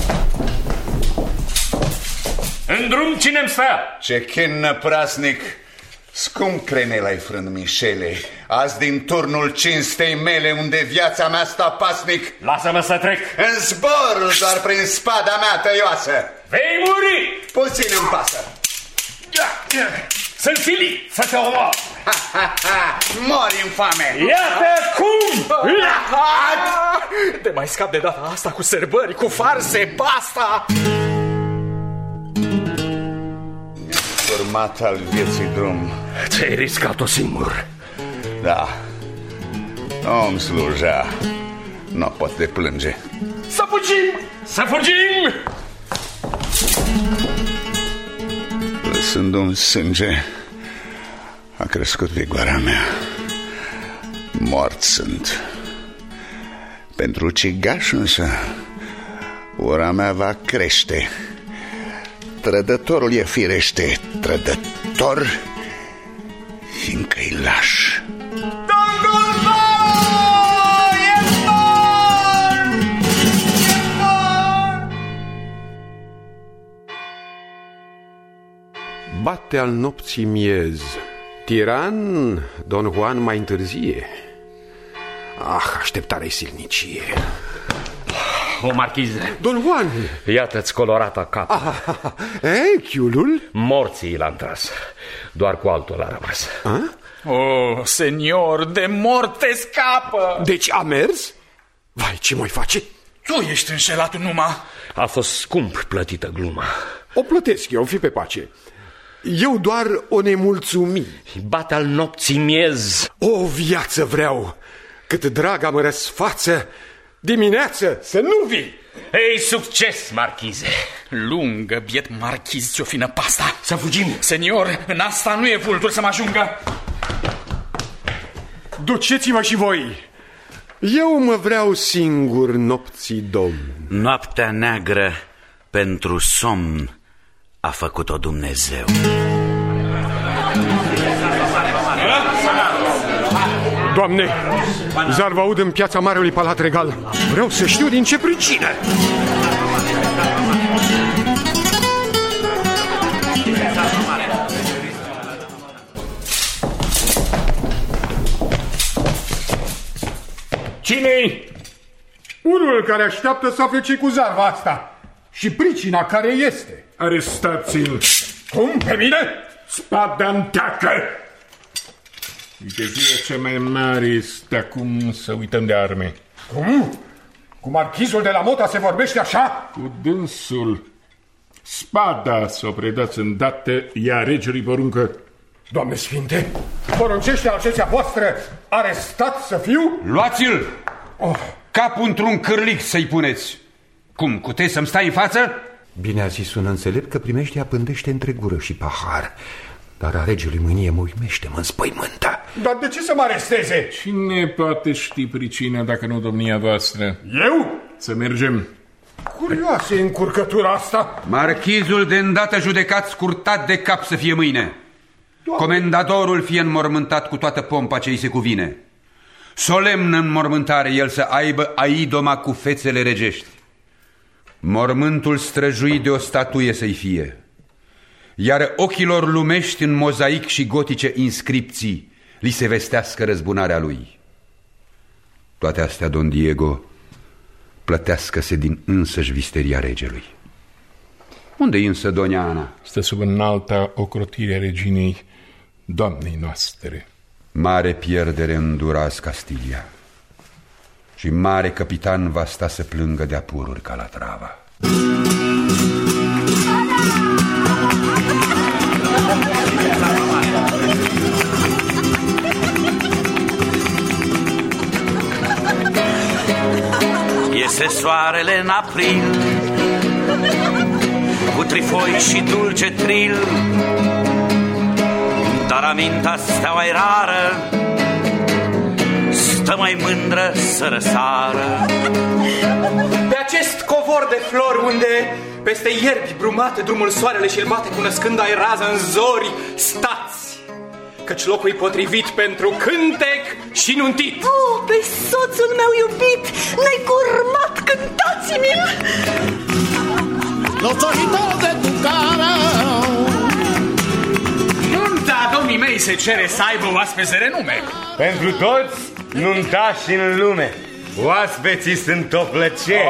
În drum cine-mi stă? Ce chin prasnic! Scump crenel ai frânt, Mișele, azi din turnul cinstei mele, unde viața mea stă pasnic. Lasă-mă să trec. În zbor, doar prin spada mea tăioasă. Vei muri! Puțin îmi pasă. Sunt silit să te omor. Mori, infame. Iată cum! Te mai scap de data asta cu sărbări, cu farse, basta! Urmat al vieții drum. Ți-ai riscat-o singur. Da. Om sluja. Nu pot de plânge. Să fugim! Să fugim! Lăsând un sânge, a crescut vigoarea mea. Mort sunt. Pentru ucigaș însă ura mea va crește. Trădătorul e firește trădător, fiindcă-i laș. Domnul Baro! E mort! E mort! Bate al nopții miez. Tiran, Don Juan mai întârzie. Ah, așteptarea-i silnicie. O marchize. Don Juan! Iată-ți colorata capă. Ah, e, chiulul? Morții l-am tras. Doar cu altul a rămas. A? Oh, senior, de morte scapă. Deci a mers? Vai, ce mai face? Tu ești înșelat numai. A fost scump plătită gluma. O plătesc eu, fi pe pace. Eu doar o nemulțumi. Bate al nopții miez. O viață vreau, cât draga mă răsfață. Dimineață să nu vii. Ei, succes, marchize. Lungă, biet marchiz, ți-o fi năpasta. Să fugim. Senior, în asta nu e vultur să mă ajungă. Duceți-mă și voi. Eu mă vreau singur nopții domn. Noaptea neagră pentru somn a făcut-o Dumnezeu. Doamne, zar vă aud în piața Marelui Palat Regal. Vreau să știu din ce pricină. Cine-i? Unul care așteaptă să afle ce cu zarva asta și pricina care este. Arestați-l. Cum? Pe mine? Spada-mi teacă! De ziua cea mai mare este acum să uităm de arme. Cum? Cu marchizul de la Mota se vorbește așa? Cu dânsul. Spada să o predați îndată, ea regelui poruncă. Doamne Sfinte, poruncește alceția voastră arestat să fiu? Luați-l! Oh. Capul într-un cârlic să-i puneți. Cum, cutei să-mi stai în față? Bine a zis un înțelept că primește pândește între gură și pahar. Dar a regelui mânie mă uimește, mă înspăimântă. Dar de ce să mă aresteze? Cine poate ști pricina dacă nu domnia voastră? Eu? Să mergem. Curioasă e încurcătura asta. Marchizul de îndată judecat scurtat de cap să fie mâine. Doamne. Comendadorul fie înmormântat cu toată pompa ce îi se cuvine. Solemn în mormântare el să aibă aidoma cu fețele regești. Mormântul străjuit de o statuie să-i fie. Iar ochilor lumești în mozaic și gotice inscripții li se vestească răzbunarea lui. Toate astea, Don Diego, plătească-se din însăși visteria regelui. Unde-i însă Doña Ana? Stă sub înalta ocrotire a reginei doamnei noastre. Mare pierdere îndurați Castilia și mare capitan va sta să plângă de apururi Calatrava. Iese soarele în april, cu trifoi și dulce tril, dar aminta steaua-i rară, stă mai mândră să răsară. Pe acest covor de flori unde, peste ierbi brumate, drumul soarele și-l bate cunoscând ai rază în zori, stați, căci locul-i potrivit pentru cântec și nuntit. Oh, pe soțul meu iubit, necurmat, cântați-mi-l! Los ojitos de tu cara. Nunta domnii mei se cere să aibă oaspeți de renume. Pentru toți nuntași în lume, oaspeții sunt o plăcere.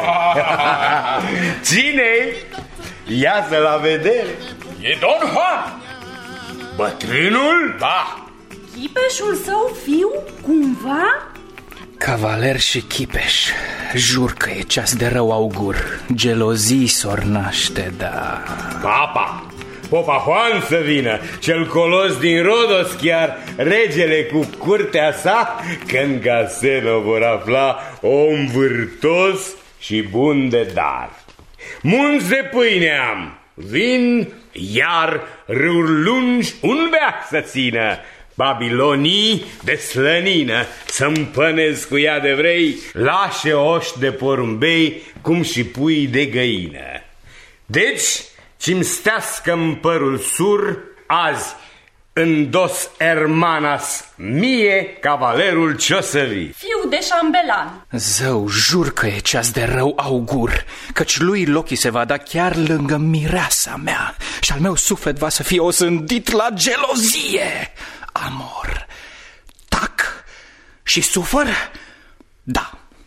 Cine-i? Ia-să la vedere. E Don Juan. Bătrânul? Da. Chipeșul său fiu, cumva? Cavaler și chipeș, jur că e ceas de rău augur. Gelozii s-or naște, da. Papa, Popa Juan să vină, cel colos din Rodos chiar, regele cu curtea sa, că în caseno vor afla om vârtos și bun de dar. Munți de pâine am, vin, iar râuri lungi un beac să țină, Babilonii de slănină, să-mi pănez cu ea de vrei, lașe oși de porumbei, cum și pui de găină. Deci, ce-mi stească-n părul sur, azi, în dos hermanas mie, cavalerul ce-o să vii. Fiu de șambelan. Zău, jur că e ceas de rău augur, căci lui Loki se va da chiar lângă mireasa mea și al meu suflet va să fie osândit la gelozie. Amor, tac și sufăr? Da.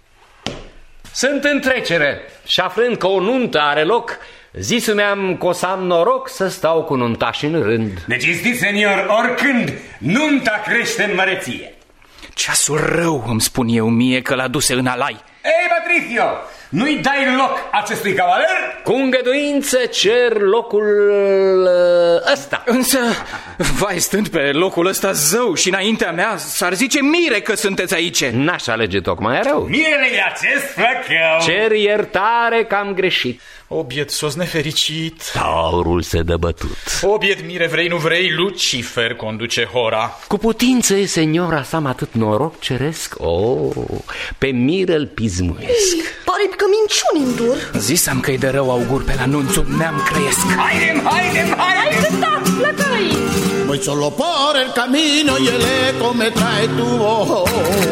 Sunt în trecere și aflând că o nuntă are loc, zisu mi-am că o să am noroc să stau cu nuntași în rând. Necinstiți, senior, oricând nunta crește în măreție. Ceasul rău îmi spun eu mie că l-a duse în alai. Ei, Patricio, nu-i dai loc acestui cavaler? Cu îngăduință cer locul ăsta. Însă, vai, stând pe locul ăsta zău și înaintea mea, s-ar zice mire că sunteți aici. N-aș alege tocmai rău. Mirele e acest flăcău. Cer iertare că am greșit. O biet sos nefericit. Taurul se dă bătut. O biet mire, vrei nu vrei, Lucifer conduce hora. Cu putință e seniora să am atât noroc ceresc. Oh, pe mire îl pismuiesc. Pare că minciuni îndur. Zisam că-i de rău augur pe la nunțul neam crăiesc. Haidem, haidem, haidem. Hai câta, plăcăi. Voy solo por el camino y el eco me trae tu voz.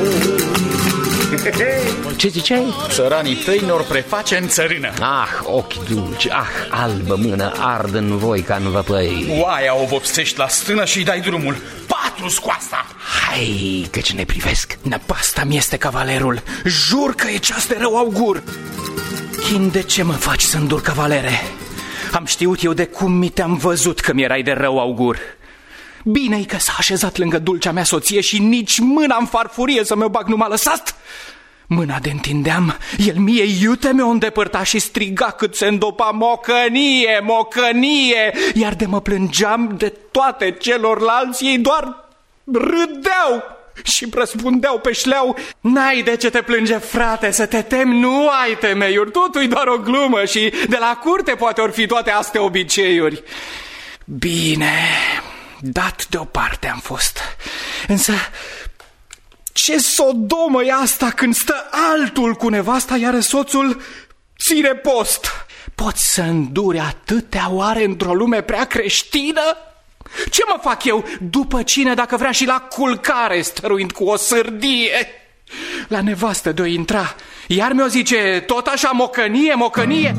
Ce ziceai? Țăranii tăi ne-or preface în țărână. Ah, ochi dulci, ah, albă mână, ard în voi ca în văpăi. Oaia o vopsești la stână și-i dai drumul. Patru scoasta. Hai, căci ne privesc. Năpasta-mi este cavalerul. Jur că e ceas de rău augur. Chin, de ce mă faci să îndur, cavalere? Am știut eu de cum mi te-am văzut că mi-erai de rău augur. Bine-i că s-a așezat lângă dulcea mea soție și nici mâna în farfurie să mi-o bag nu m-a lăsat. Mâna de întindeam, el mie iute mi-o îndepărta și striga cât se îndopa: mocănie, mocănie! Iar de mă plângeam de toate celorlalți, ei doar râdeau. și răspundeau pe șleau: n-ai de ce te plânge, frate, să te temi, nu ai temeiuri, totul-i doar o glumă și de la curte poate or fi toate astea obiceiuri. Bine, dat deoparte am fost, însă ce sodomă e asta când stă altul cu nevasta, iar soțul ține post? Poți să înduri atâtea oare într-o lume prea creștină? Ce mă fac eu după cine dacă vrea și la culcare, stăruind cu o sârdie? La nevastă de-o intra, iar mi-o zice tot așa mocănie, mocănie.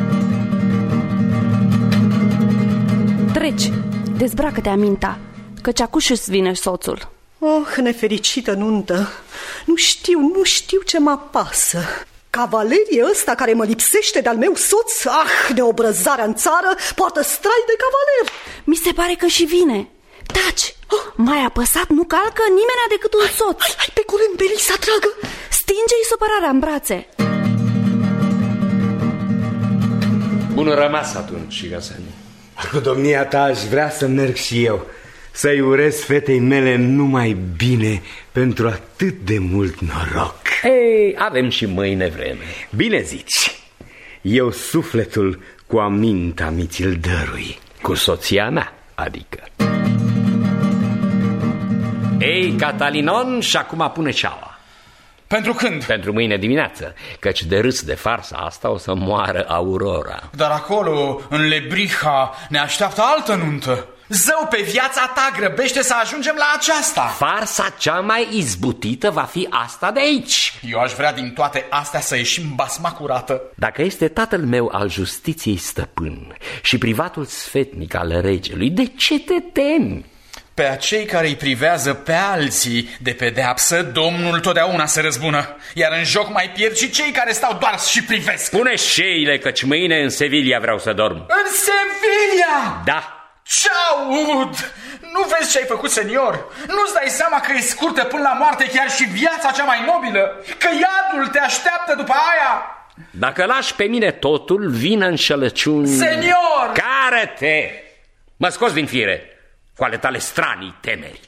Treci, dezbracă-te, Aminta, căci acuși îți vine soțul. Oh, nefericită nuntă, nu știu, nu știu ce mă apasă. Cavalerie ăsta care mă lipsește de-al meu soț, ah, neobrăzarea în țară, poartă strai de cavaler. Mi se pare că și vine. Taci, oh. Mai apăsat nu calcă nimeni decât un hai, soț. Hai, hai pe curând, Belisa, dragă. Stinge-i supărarea în brațe. Bună rămas atunci, Găsani. Cu domnia ta aș vrea să merg și eu, să-i urez fetei mele numai bine pentru atât de mult noroc. Ei, avem și mâine vreme. Bine zici. Eu sufletul cu Aminta mi ți-l dărui. Cu soția mea, adică. Ei, Catalinon, și acum pune ceaua. Pentru când? Pentru mâine dimineață, căci de râs de farsa asta o să moară Aurora. Dar acolo, în Lebriha, ne așteaptă altă nuntă. Zău, pe viața ta, grăbește să ajungem la aceasta. Farsa cea mai izbutită va fi asta de aici. Eu aș vrea din toate astea să ieșim basma curată. Dacă este tatăl meu al justiției stăpân și privatul sfetnic al regelui, de ce te temi? Pe acei care îi privează pe alții de pedeapsă, Domnul totdeauna se răzbună, iar în joc mai pierd și cei care stau doar și privesc. Pune șeile, căci mâine în Sevilla vreau să dorm. În Sevilla? Da. Ce aud? Nu vezi ce ai făcut, senior? Nu-ți dai seama că e scurtă până la moarte chiar și viața cea mai nobilă? Că iadul te așteaptă după aia? Dacă lași pe mine totul, vin înșelăciuni. Senior! Care-te! Mă scoți din fire cu ale tale stranii temeri.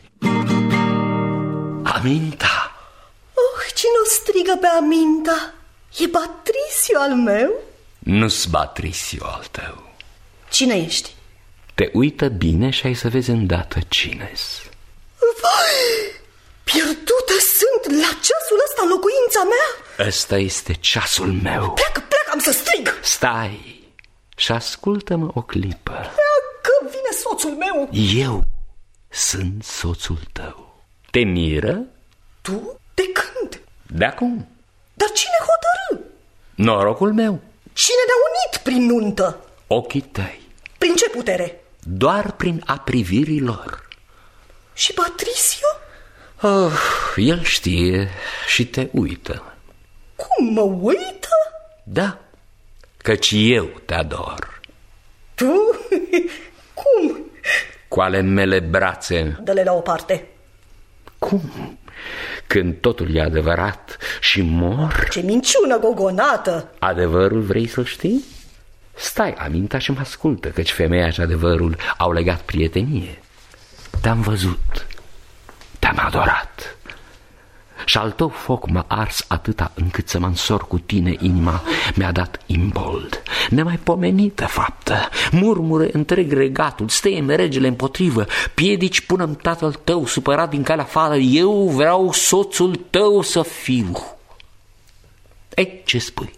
Aminta! Oh, cine o strigă pe Aminta? E Batrisio al meu? Nu-s Batrisio al tău. Cine ești? Te uită bine și ai să vezi îndată cine-s. Vai! Pierdută sunt la ceasul ăsta în locuința mea? Ăsta este ceasul meu. Pleacă, pleacă, am să strig. Stai și ascultă-mă o clipă. Pleacă, vine soțul meu. Eu sunt soțul tău. Te miră? Tu? De când? De acum. Dar cine hotărâ? Norocul meu. Cine ne-a unit prin nuntă? Ochii tăi. Prin ce putere? Doar prin a privirii lor. Și Batrisio? Oh, el știe și te uită. Cum mă uită? Da, căci eu te ador. Tu? Cum? Cu ale mele brațe. Dă-le la o parte. Cum? Când totul e adevărat și mor? Ce minciună gogonată! Adevărul vrei să-l știi? Stai, Aminta, și mă ascultă, căci femeia și adevărul au legat prietenie. Te-am văzut, te-am adorat și al tău foc m-a ars atâta încât să mă însor cu tine inima mi-a dat imbold. Nemaipomenită faptă, murmure întreg regatul, stăie-mi regele împotrivă, piedici până-mi tatăl tău supărat din calea afară, eu vreau soțul tău să fiu. Ei, ce spui?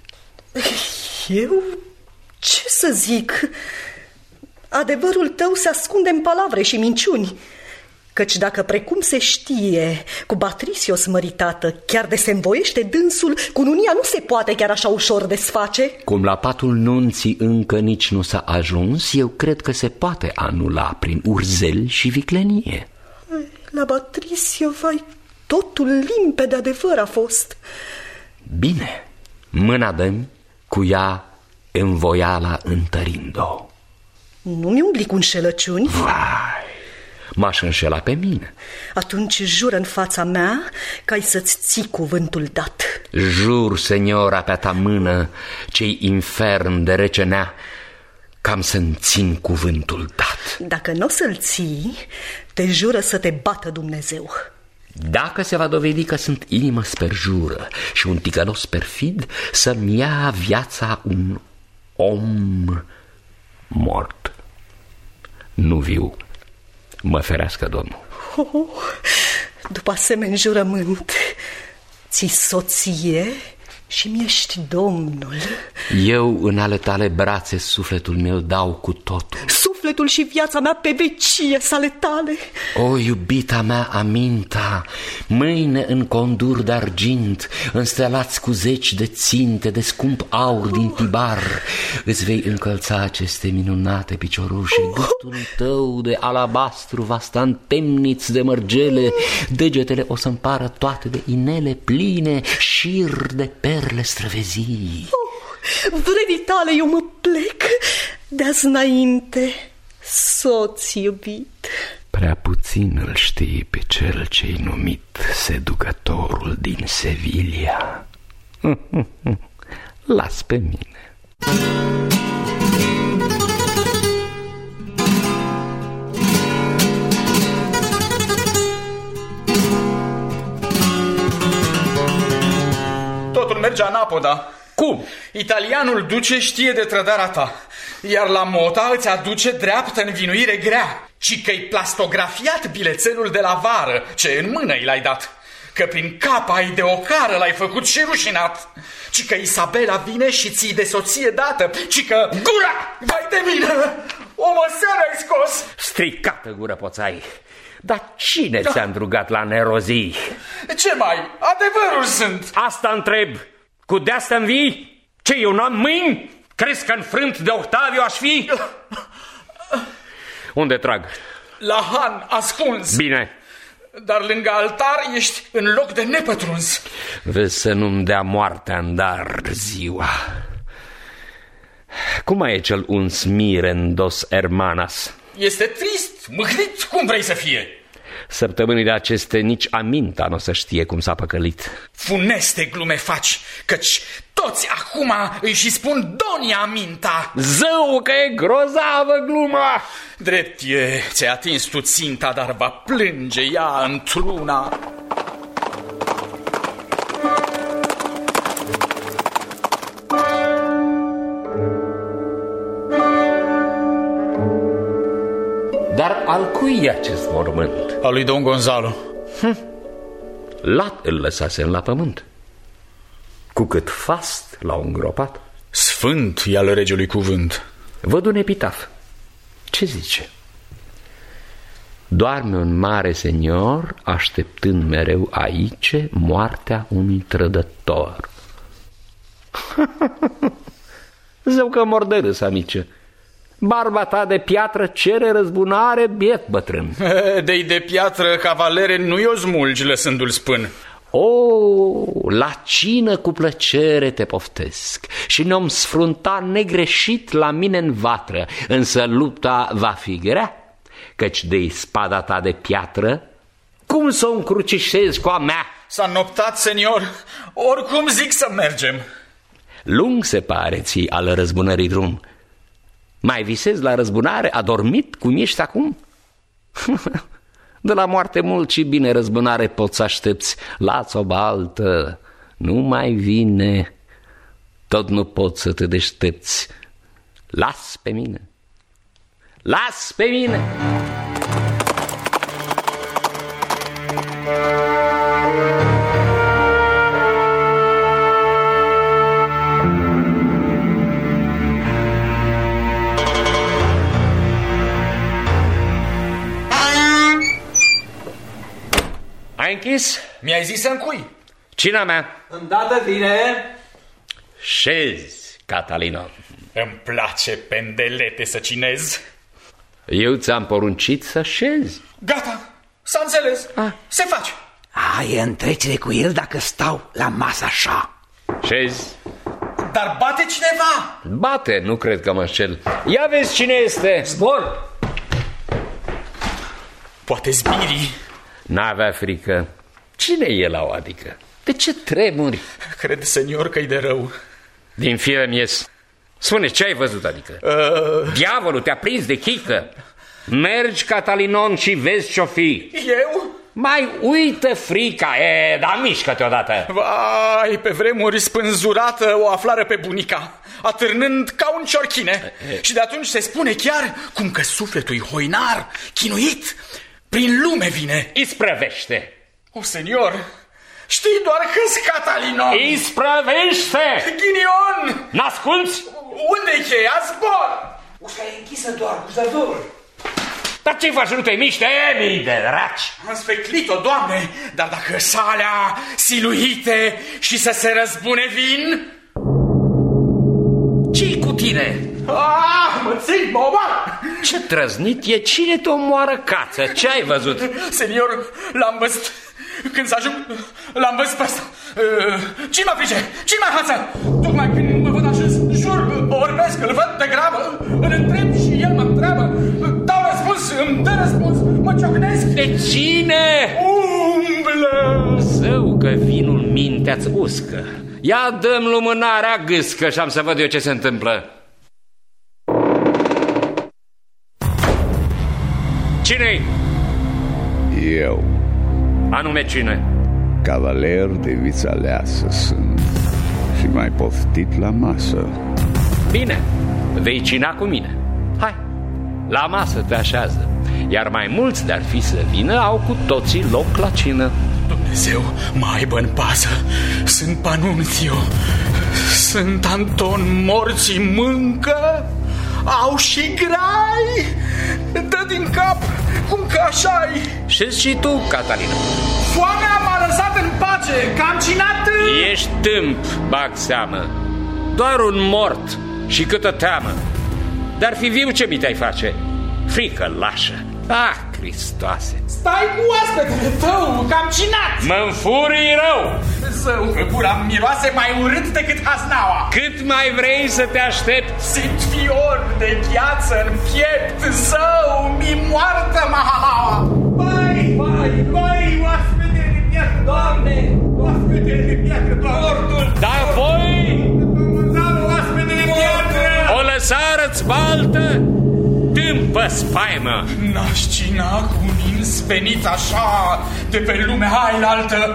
Eu? Ce să zic? Adevărul tău se ascunde în palavre și minciuni, căci dacă precum se știe, cu Batrisio smăritată, chiar de se învoiește dânsul, cununia nu se poate chiar așa ușor desface. Cum la patul nunții încă nici nu s-a ajuns, eu cred că se poate anula prin urzeli și viclenie. La Batrisio, vai, totul limpede adevăr a fost. Bine, mâna dă-mi, cu ea învoiala întărind-o. Nu-mi umbli cu înșelăciuni? Vai, m-aș înșela pe mine. Atunci jură în fața mea că ai să-ți ții cuvântul dat. Jur, seniora, pe-a ta mână, ce-i infern de recenea, cam să-mi țin cuvântul dat. Dacă n-o să-l ții, te jură să te bată Dumnezeu. Dacă se va dovedi că sunt inimă sperjură și un ticălos perfid, să-mi ia viața un om mort, nu viu. Mă ferească Domnul. Oh, după asemenea jurământ, ți soție și mi-ești Domnul. Eu în ale tale brațe sufletul meu dau cu totul. Sufletul și viața mea pe vecie sale tale. O, iubita mea Aminta, mâine în condur de argint, înstelați cu zeci de ținte de scump aur din Tibar, îți vei încălța aceste minunate piciorușe. Gâtul tău de alabastru va sta în temniți de mărgele, degetele o să-mi pară toate de inele pline, șir de perle străvezii. Oh, vrei tale, eu mă plec de-azi înainte, soț iubit. Prea puțin îl știi pe cel ce-i numit seducătorul din Sevilla. Las pe mine. Totul merge anapoda. Cum? Italianul duce știe de trădarea ta, iar la mota îți aduce dreaptă învinuire grea, ci că-i plastografiat bilețelul de la vară, ce în mână i l-ai dat, că prin capa ai de ocară l-ai făcut și rușinat, ci că Isabela vine și ții de soție dată, ci că... Gura! Vai de mine! O măseară ai scos! Stricată gură poți ai. Dar cine ți-a îndrugat la nerozii? Ce mai? Adevărul sunt. Asta întreb. Cu de-asta învii? Ce, eu n-am mâini? Crezi că înfrânt de Octaviu aș fi? Unde trag? La Han, ascuns. Bine. Dar lângă altar ești în loc de nepătruns. Vezi să nu-mi dea moartea în dar ziua. Cum mai e cel uns miren dos hermanas? Este trist, mâhnit, cum vrei să fie? Săptămânile aceste nici Aminta nu o să știe cum s-a păcălit. Funeste glume faci, căci toți acum îi și spun Donia Aminta. Zău că e grozavă gluma! Drept e, ți-ai atins tu ținta, dar va plânge ea într-una. Dar al cui e acest mormânt? Al lui Don Gonzalo. Hm. Lat îl lăsasem la pământ. Cu cât fast l-au îngropat. Sfânt e al regelui cuvânt. Văd un epitaf. Ce zice? Doarme un mare senior, așteptând mereu aici moartea unui trădător. Zău că mor de râs, amice. Barba ta de piatră cere răzbunare, biet bătrân. De-i de piatră, cavalere, nu-i o smulgi lăsându-l spân. O, la cină cu plăcere te poftesc și ne-om sfrunta negreșit la mine în vatră, însă lupta va fi grea, căci de-i spada ta de piatră, cum să o încrucișezi cu a mea? S-a noptat, senior, oricum zic să mergem. Lung se pare ți al răzbunării drum. Mai visezi la răzbunare? Adormit cum ești acum? De la moarte mult și bine răzbunare poți să aștepți. Las o baltă, nu mai vine. Tot nu poți să te deștepți. Las pe mine. Las pe mine. Ai închis? Mi-ai zis să încui. Cina mea. Îndată vine. Șezi, Catalino. Îmi place pendelete să cinez. Eu ți-am poruncit să șezi. Gata, s-a înțeles. Ah. Se face. A, e întrecere cu el dacă stau la masă așa. Șezi? Dar bate cineva. Bate, nu cred că mă înșel. Ia vezi cine este. Zbor. Poate zbiri. N-avea frică. Cine e la o adică? De ce tremuri? Cred, senior, că-i de rău. Din fire mi-ies. Spune, ce ai văzut adică? Uh... Diavolul te-a prins de chică. Mergi, Catalinon, și vezi ce-o fi. Eu? Mai uită frica, e, dar mișcă-te odată. Vai, pe vremuri spânzurată o aflară pe bunica, atârnând ca un ciorchine. Și de atunci se spune chiar cum că sufletul-i hoinar, chinuit, prin lume vine. Isprăvește. O, senior, știi doar că-s Catalinon. Isprăvește! Ghinion! N-asculți? Unde-i cheia? Zbor! Ușa e închisă doar cu zăvorul. Dar ce-i faci, nu te miște, e, mii de raci? Am sfeclit-o, Doamne, dar dacă salea siluite și să se răzbune vin... Ce-i cu tine? Ah, mă țin, mă omar! Ce trăznit e, cine te omoară cață? Ce ai văzut? Senior, l-am văzut. Când să ajung, l-am văzut pe asta. Cine mă frice? Cine mă hață? Tocmai când mă văd așa, jur, o vorbesc, îl văd de grabă, îl întreb și el mă întreabă. Dau răspuns, îmi dă răspuns, mă ciocnesc. De cine? Umblă! Zău că vinul mintea-ți uscă. Ia dă-mi lumânarea gâscă și am să văd eu ce se întâmplă. Cine-i? Eu. Anume cine? Cavaler de viță aleasă sunt și mai poftit la masă. Bine, vei cina cu mine. Hai, la masă te așează. Iar mai mulți de-ar fi să vină, au cu toții loc la cină. Dumnezeu mă aibă în pază. Sunt Panunțiu, sunt Anton, morții mâncă, au și grai. Dă din cap, cum că așa-i. Și și tu, Catalina. Foamea m-a lăsat în pace, că am cinat. Ești tâmp, bag seamă. Doar un mort și câtă teamă. Dar fi viu, ce mi te-ai face? Frică lașă. Ah, Hristoase. Stai cu oaspetele tău, că am cinat. Mă-nfurii rău. Zău, că gura miroase mai urât decât haznaua. Cât mai vrei să te aștept? Simt fior de gheață în piept. Zău, mi moartă mahalaua. Vai, vai, vai, oaspetele de piatră, Doamne. Oaspetele de piatră, Doamne. Dar voi? Oaspetele de piatră. O lăsară-ți baltă? Tâmpă spaimă. N-aș cina cu un ins venit așa de pe lumea ailaltă.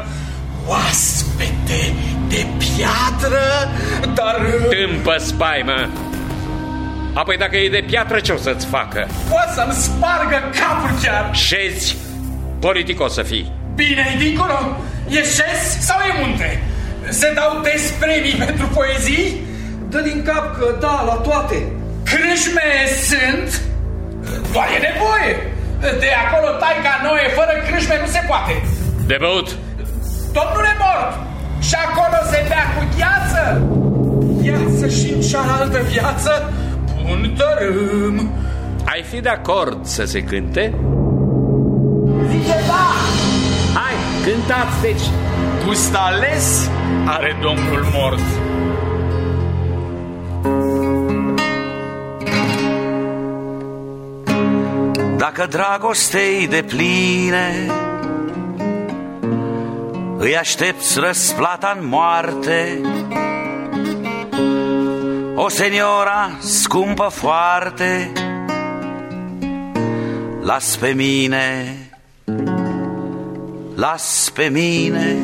Oaspete de piatră, dar... Tâmpă spaimă. Apoi dacă e de piatră, ce o să-ți facă? Poate să-mi spargă capul chiar. Șezi, politicos să fii. Bine-i dincolo. E șes sau e munte? Se dau des premii pentru poezii? Dă din cap că da, la toate. Crâșme sunt? Doar e nevoie. De acolo taica noie, fără crâșme nu se poate. De băut? Domnule mort, și acolo se bea cu gheață? Gheață și în cealaltă viață? Bun tărâm. Ai fi de acord să se cânte? Zice da! Hai, cântați deci. Gust ales are domnul mort. Dacă dragostei de pline îi aștepți răsplata în moarte, o seniora scumpă foarte, las pe mine, las pe mine.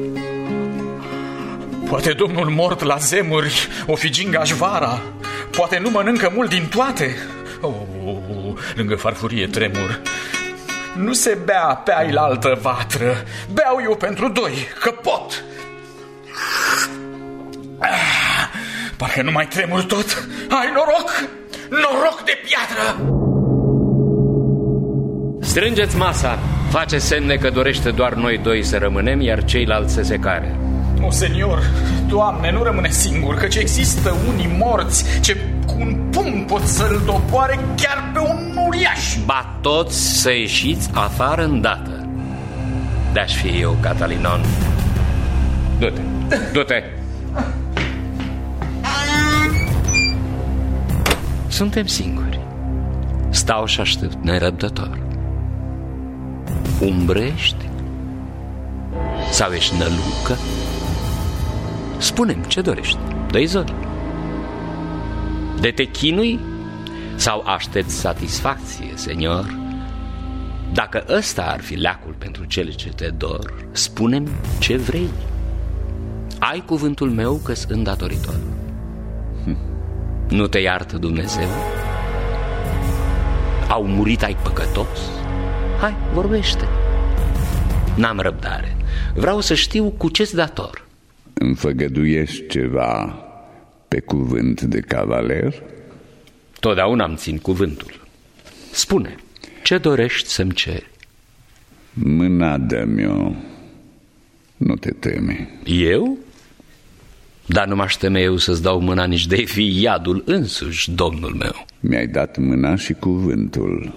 Poate domnul mort la zemuri o fi gingașvara, poate nu mănâncă mult din toate. Oh, lângă farfurie tremur. Nu se bea pe ailaltă vatră, beau eu pentru doi, că pot. Ah, parcă nu mai tremur tot. Ai noroc, noroc de piatră. Strângeți masa, face semne că dorește doar noi doi să rămânem, iar ceilalți să se care. O, senior, Doamne, nu rămâne singur, căci există unii morți ce cu un pumn pot să-l doboare chiar pe un uriaș. Ba toți să ieșiți afară îndată. De-aș fi eu, Catalinon. Du-te, du-te. Suntem singuri. Stau și aștept nerăbdător. Umbrești? Sau ești nălucă? Spune-mi ce dorești, dă-i zori. De te chinui sau aștepți satisfacție, senior? Dacă ăsta ar fi leacul pentru cele ce te dor, spune-mi ce vrei. Ai cuvântul meu că-s îndatoritor. hm. Nu te iartă Dumnezeu? Au murit ai păcătos? Hai, vorbește. N-am răbdare. Vreau să știu cu ce-ți dator. Îmi făgăduiești ceva pe cuvânt de cavaler? Totdeauna îmi țin cuvântul. Spune, ce dorești să-mi ceri? Mâna dă-mi-o. Nu te teme. Eu? Dar nu m-aș teme eu să-ți dau mâna nici de fi iadul însuși, domnul meu. Mi-ai dat mâna și cuvântul.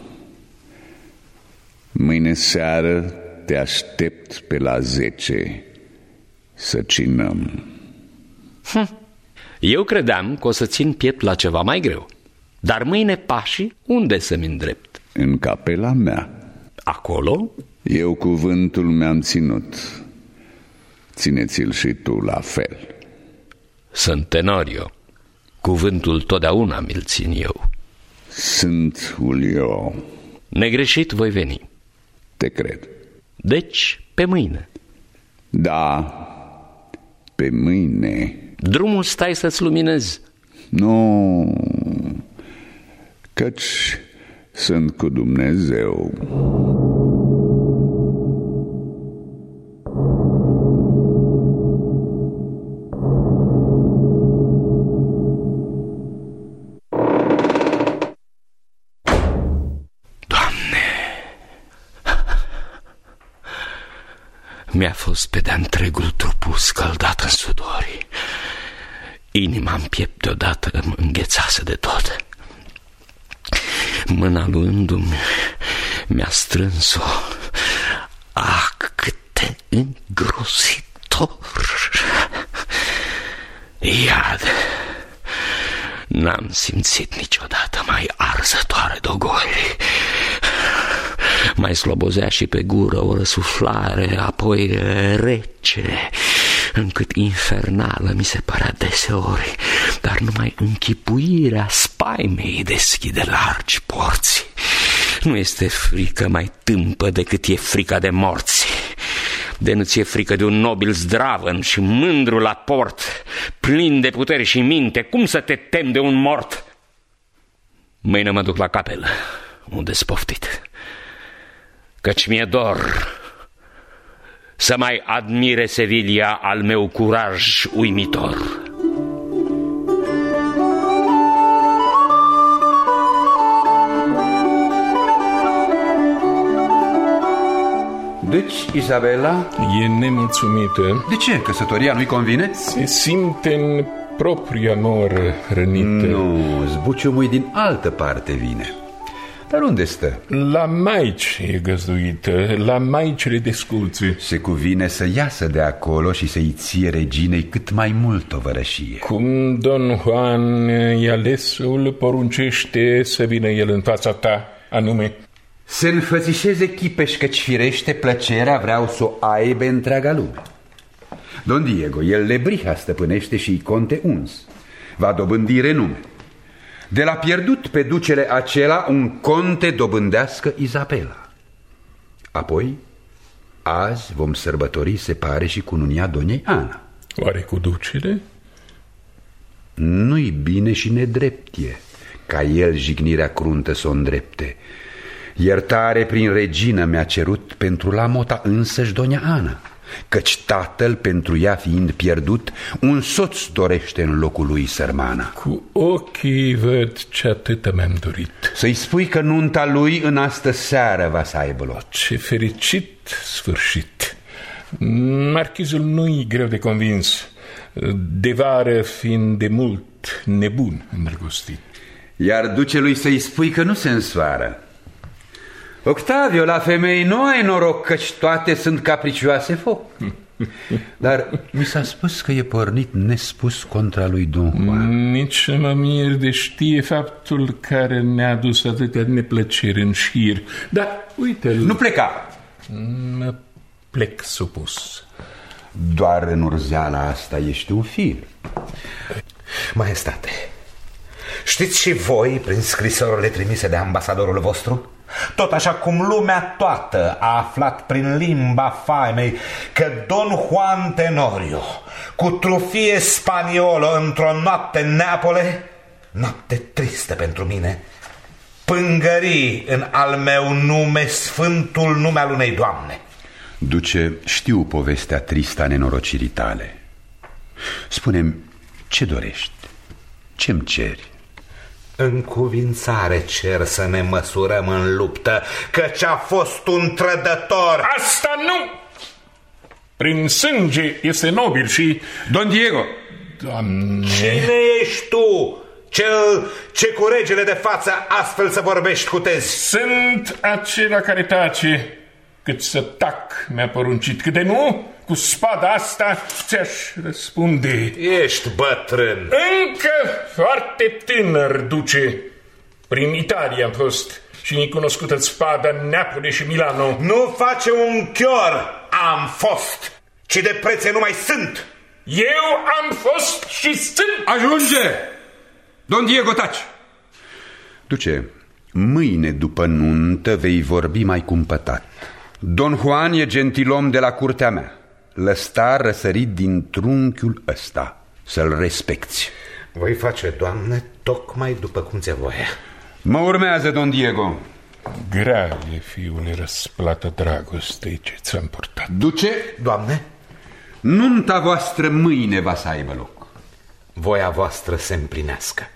Mâine seară te aștept pe la zece să cinăm. hm. Eu credeam că o să țin piept la ceva mai greu. Dar mâine pașii unde să-mi îndrept? În capela mea. Acolo? Eu cuvântul mi-am ținut. Ține-ți-l și tu la fel. Sunt Tenorio. Cuvântul totdeauna mi-l țin eu. Sunt Julio. Negreșit voi veni. Te cred. Deci, pe mâine. Da, pe mâine. Drumul stai să-ți luminezi. Nu, căci sunt cu Dumnezeu. Mi-a fost pe de-a întregul trupul scăldat în sudori. Inima-mi piept deodată îmi înghețase de tot. Mâna luându-mi mi-a strâns-o. Ah, cât de îngrozitor! Iad, n-am simțit niciodată mai arzătoare dogori. Mai slobozea și pe gură o răsuflare, apoi rece, încât infernală mi se părea deseori, dar numai închipuirea spaimei deschide largi porți. Nu este frică mai tâmpă decât e frica de morți. De nu ți-e frică de un nobil zdravăn și mândru la port, plin de putere și minte, cum să te temi de un mort? Mâine mă duc la capelă, unde-s poftit, căci mi-e dor să mai admire Sevilla al meu curaj uimitor. Deci, Isabela... E nemulțumită. De ce? Căsătoria nu-i convine? Se simte în propria noră rănită. Nu, zbuciumul din altă parte vine. Dar unde stă? La maici e găzduită, la maicile de sculțe. Se cuvine să iasă de acolo și să-i ție reginei cât mai mult tovărășie. Cum Don Juan Ialesul poruncește să vină el în fața ta, anume? Se înfățișeze Chipeș, căci firește plăcerea vreau să o aibă întreaga lume. Don Diego, el Lebriha stăpânește și-i conte uns. Va dobândi renume. De la pierdut pe ducele acela un conte dobândească Izabela. Apoi, azi vom sărbători, se pare, și cununia Doniei Ana. Oare cu ducele? Nu-i bine și nedreptie ca el jignirea cruntă s-o îndrepte. Iertare prin regină mi-a cerut pentru la mota însăși Donia Ana, căci tatăl, pentru ea fiind pierdut, un soț dorește în locul lui sărmana. Cu ochii văd ce atâta mi-am dorit. Să-i spui că nunta lui în astă seară va să aibă loc. Ce fericit sfârșit! Marchizul nu-i greu de convins, de vară fiind de mult nebun îndrăgostit. Iar ducelui să-i spui că nu se însoară. Octavio, la femei nu ai noroc, căci toate sunt capricioase foc. Dar mi s-a spus că e pornit nespus contra lui Don Juan. Nici nu mă mir de știe faptul care ne-a adus atâtea neplăceri în șir. Dar uite-l. Nu pleca. Mă plec supus. Doar în urzeala asta ești un fir. Maestate, știți și voi, prin scrisorile trimise de ambasadorul vostru, Tot așa cum lumea toată a aflat prin limba faimei că Don Juan Tenorio, cu trufie spaniolă într-o noapte în Neapole, noapte tristă pentru mine, pângări în al meu nume sfântul nume al unei doamne. Duce, știu povestea tristă a nenorocirii tale. Spune-mi, ce dorești? Ce-mi ceri? În cuvințare cer să ne măsurăm în luptă, căci a fost un trădător. Asta nu! Prin sânge este nobil și... Don Diego! Doamne... Cine ești tu? Cel ce cu regele de față astfel să vorbești cu tezi? Sunt acela care tace. Cât să tac mi-a poruncit, cât de nu, cu spada asta ți-aș răspunde. Ești bătrân. Încă foarte tânăr, duce. Prin Italia am fost și mi-i cunoscută spada în Neapole și Milano. Nu face un chior, am fost, ci de prețe nu mai sunt. Eu am fost și sunt. Ajunge! Don Diego, taci! Duce, mâine după nuntă vei vorbi mai cumpătat. Don Juan e gentilom de la curtea mea. Lăstar răsărit din trunchiul ăsta. Să-l respecti. Voi face, Doamne, tocmai după cum ți-e voie. Mă urmează, Don Diego. Grav e, fiule, răsplată dragostei ce ți-am purtat. Duce, Doamne, nunta voastră mâine va să aibă loc. Voia voastră se împlinească.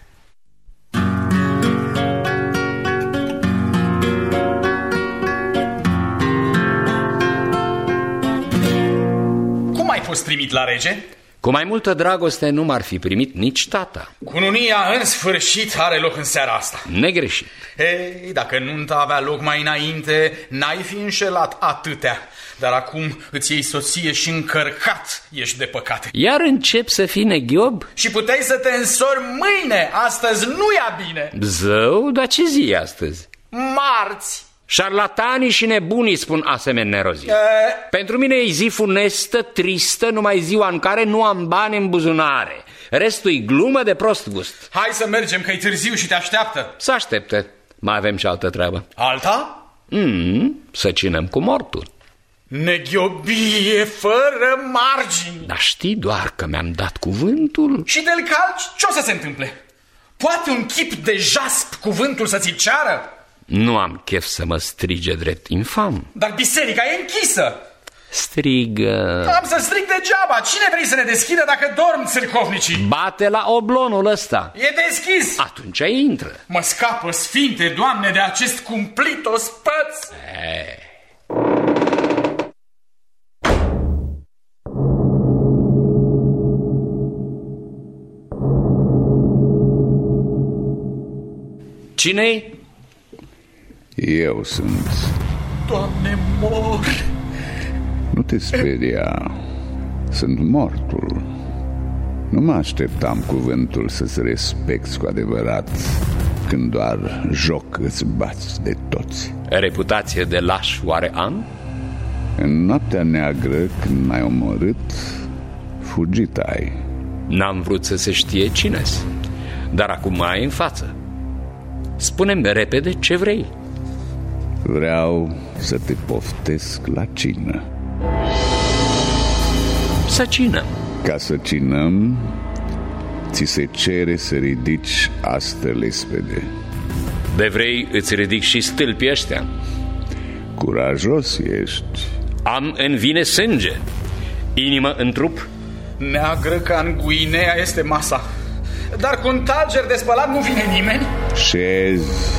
Fost trimit la rege? Cu mai multă dragoste nu m-ar fi primit nici tata. Cununia în sfârșit are loc în seara asta. Negreșit. Ei, dacă nunta avea loc mai înainte, n-ai fi înșelat atâtea. Dar acum îți iei soție și încărcat ești de păcate. Iar încep să fii neghiob? Și puteai să te însori mâine. Astăzi nu ia bine. Zău, dar ce zi e astăzi? Marți. Șarlatanii și nebunii spun asemenea nerozii. E... Pentru mine e zi funestă, tristă, numai ziua în care nu am bani în buzunare. Restul-i glumă de prost gust. Hai să mergem, că e târziu și te așteaptă. Să aștepte, mai avem și altă treabă. Alta? Mm, să cinăm cu mortul. Neghiobie fără margini. Dar știi doar că mi-am dat cuvântul. Și de-l calci, ce o să se întâmple? Poate un chip de jasp cuvântul să ți-l ceară? Nu am chef să mă strige drept infam. Dar biserica e închisă. Strigă. Am să strig degeaba. Cine vrei să ne deschidă dacă dorm țârcovnicii? Bate la oblonul ăsta. E deschis. Atunci intră. Mă scapă, Sfinte Doamne, de acest cumplit ospăț. Ei. Cine-i? Eu sunt. Doamne, mor. Nu te speria. Sunt mortul. Nu mă așteptam cuvântul să-ți respecti cu adevărat când doar joc îți bați de toți. Reputație de laș oare am? În noaptea neagră, când m-ai omorât, fugit ai. N-am vrut să se știe cine-s, dar acum mai ai în față. Spune-mi repede ce vrei. Vreau să te poftesc la cină. Să cinăm. Ca să cinăm, ți se cere să ridici astă lespede. De vrei îți ridic și stâlpii ăștia. Curajos ești. Am în vine sânge, inimă în trup. Neagră ca în Guinea este masa, dar cu un talger de spălat nu vine nimeni. Șezi.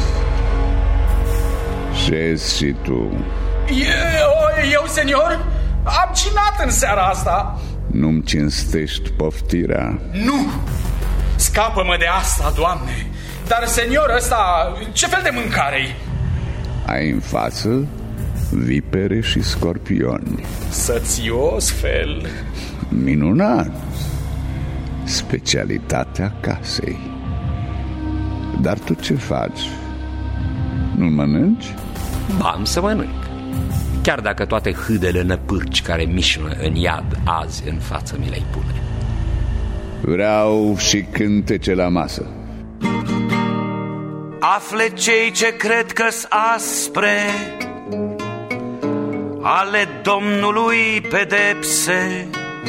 Șezi și tu. Eu, eu, senior, am cinat în seara asta. Nu-mi cinstești poftirea? Nu! Scapă-mă de asta, Doamne. Dar, senior, ăsta, ce fel de mâncare-i? Ai în față vipere și scorpioni. Sățios fel. Minunat. Specialitatea casei. Dar tu ce faci? Nu mănânci? Ba, am să mănânc. Chiar dacă toate hâdele năpârci care mișună în iad azi în față mi le-ai pune. Vreau și cântece la masă. afle cei ce cred că-s aspre, ale Domnului pedepse,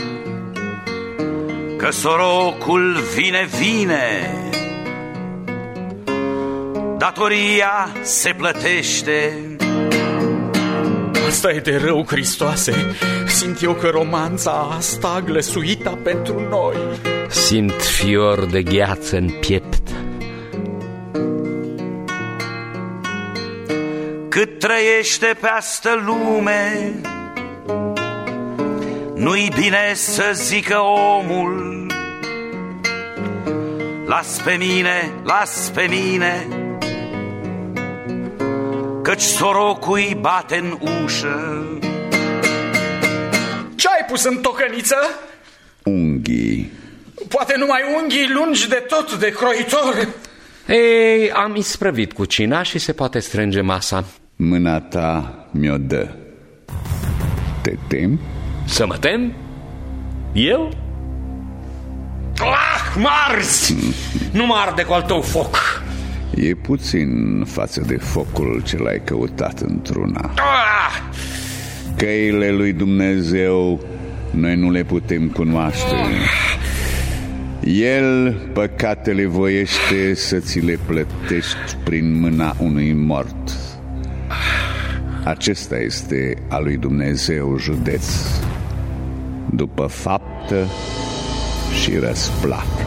că sorocul vine, vine, datoria se plătește. Asta e de rău, Hristoase. Simt eu că romanța asta glăsuita pentru noi. Simt fior de gheață în piept. Cât trăiește pe astă lume, nu-i bine să zică omul: las pe mine, las pe mine, căci sorocul-i bate în ușă. Ce-ai pus în tocăniță? Unghii. Poate numai unghii lungi de tot, de croitor. Ei, am isprăvit cu cina și se poate strânge masa. Mâna ta mi-o dă. Te temi? Să mă tem? Eu? Ah, m-arzi! Nu mă arde cu al tău foc. E puțin față de focul ce l-ai căutat într-una. Ah! Căile lui Dumnezeu noi nu le putem cunoaște. El păcatele voiește să ți le plătești prin mâna unui mort. Acesta este a lui Dumnezeu județ, după faptă și răsplată.